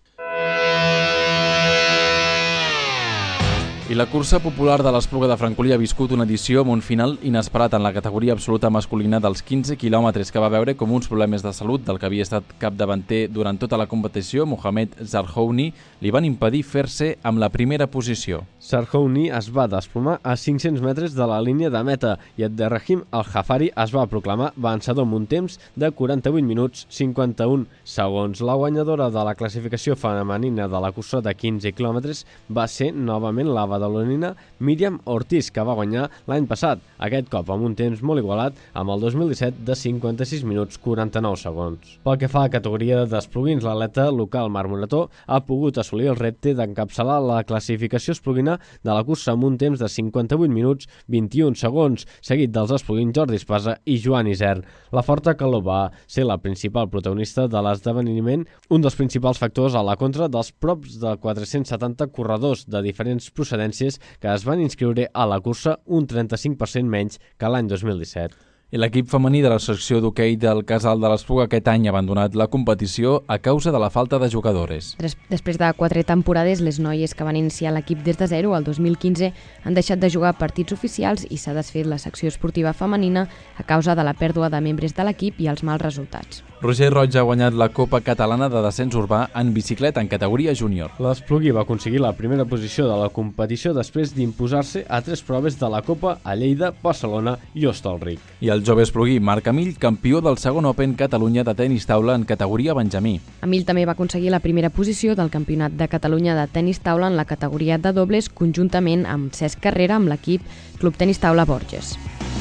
I la cursa popular de l'Espluga de Francolí ha viscut una edició amb un final inesperat en la categoria absoluta masculina dels 15 quilòmetres, que va veure com uns problemes de salut del que havia estat capdavanter durant tota la competició, Mohamed Zarhouni, li van impedir fer-se amb la primera posició. Zarhouni es va desplomar a 500 metres de la línia de meta i Abderrahim Al-Jafari es va proclamar vencedor amb un temps de 48 minuts 51 segons. La guanyadora de la classificació femenina de la cursa de 15 quilòmetres va ser novament la badalonina Míriam Ortiz, que va guanyar l'any passat, aquest cop amb un temps molt igualat amb el 2017 de 56 minuts 49 segons. Pel que fa a la categoria d'espluguins, l'atleta local Marc Morató ha pogut assolir el repte d'encapçalar la classificació espluguina de la cursa amb un temps de 58 minuts 21 segons, seguit dels espluguins Jordi Espasa i Joan Isern. La forta calor va ser la principal protagonista de l'esdeveniment, un dels principals factors a la contra dels props de 470 corredors de diferents procedències que es van inscriure a la cursa, un 35% menys que l'any 2017. I l'equip femení de la secció d'hoquei del Casal de l'Espluga aquest any ha abandonat la competició a causa de la falta de jugadores. Després de 4 temporades, les noies que van iniciar l'equip des de zero el 2015 han deixat de jugar partits oficials i s'ha desfet la secció esportiva femenina a causa de la pèrdua de membres de l'equip i els mals resultats. Roger Roig ha guanyat la Copa Catalana de Descens Urbà en bicicleta en categoria júnior. L'Esplugui va aconseguir la primera posició de la competició després d'imposar-se a 3 proves de la Copa a Lleida, Barcelona i Hostalric. I el jove esplugui Marc Amill, campió del segon Open Catalunya de tenis taula en categoria benjamí. Amill també va aconseguir la primera posició del Campionat de Catalunya de tenis taula en la categoria de dobles conjuntament amb Cesc Carrera amb l'equip Club Tenis Taula Borges.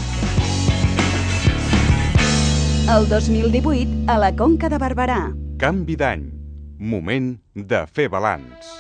El 2018 a la Conca de Barberà. Canvi d'any. Moment de fer balanç.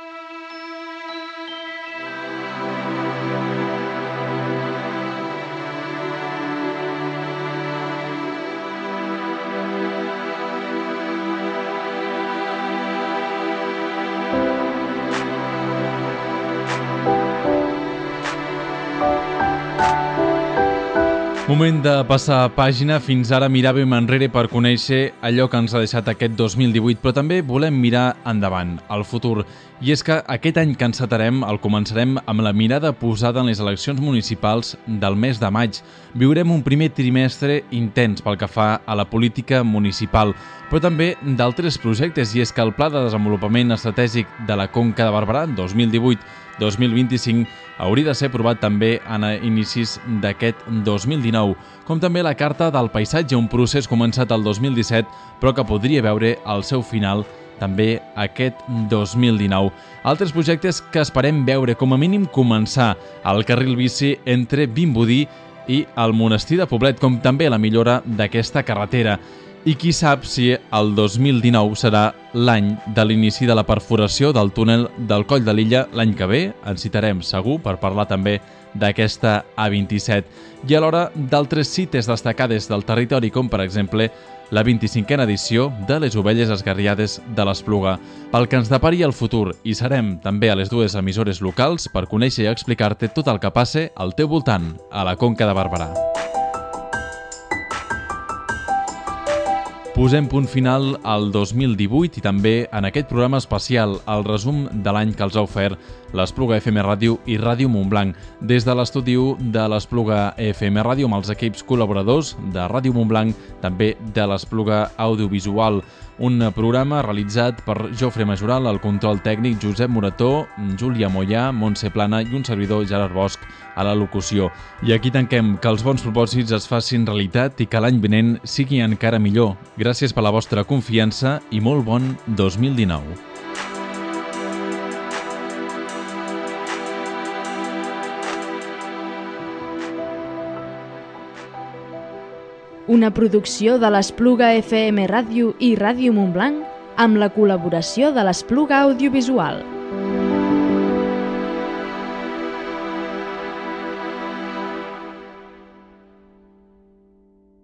Moment de passar pàgina. Fins ara miràvem enrere per conèixer allò que ens ha deixat aquest 2018, però també volem mirar endavant, al futur. I és que aquest any que encetarem el començarem amb la mirada posada en les eleccions municipals del mes de maig. Viurem un primer trimestre intens pel que fa a la política municipal, però també d'altres projectes, i és que el Pla de Desenvolupament Estratègic de la Conca de Barberà 2018-2025 hauria de ser aprovat també a inicis d'aquest 2019, com també la Carta del Paisatge, un procés començat el 2017 però que podria veure el seu final també aquest 2019. Altres projectes que esperem veure, com a mínim començar, el carril bici entre Vimbodí i el Monestir de Poblet, com també la millora d'aquesta carretera. I qui sap si el 2019 serà l'any de l'inici de la perforació del túnel del Coll de Lilla. L'any que ve ens citarem segur per parlar també d'aquesta A27 i alhora d'altres cites destacades del territori, com per exemple la 25a edició de les Ovelles Esgarriades de l'Espluga. Pel que ens depari el futur, i serem també a les 2 emissores locals per conèixer i explicar-te tot el que passe al teu voltant, a la Conca de Barberà. Posem punt final al 2018 i també en aquest programa especial el resum de l'any que els ha ofert l'Espluga FM Ràdio i Ràdio Montblanc. Des de l'estudi de l'Espluga FM Ràdio amb els equips col·laboradors de Ràdio Montblanc, també de l'Espluga Audiovisual. Un programa realitzat per Jofre Majoral, el control tècnic Josep Morató, Júlia Mollà, Montse Plana i un servidor Gerard Bosch a la locució. I aquí tanquem. Que els bons propòsits es facin realitat i que l'any vinent sigui encara millor. Gràcies per la vostra confiança i molt bon 2019. Una producció de l'Espluga FM Ràdio i Ràdio Montblanc amb la col·laboració de l'Espluga Audiovisual.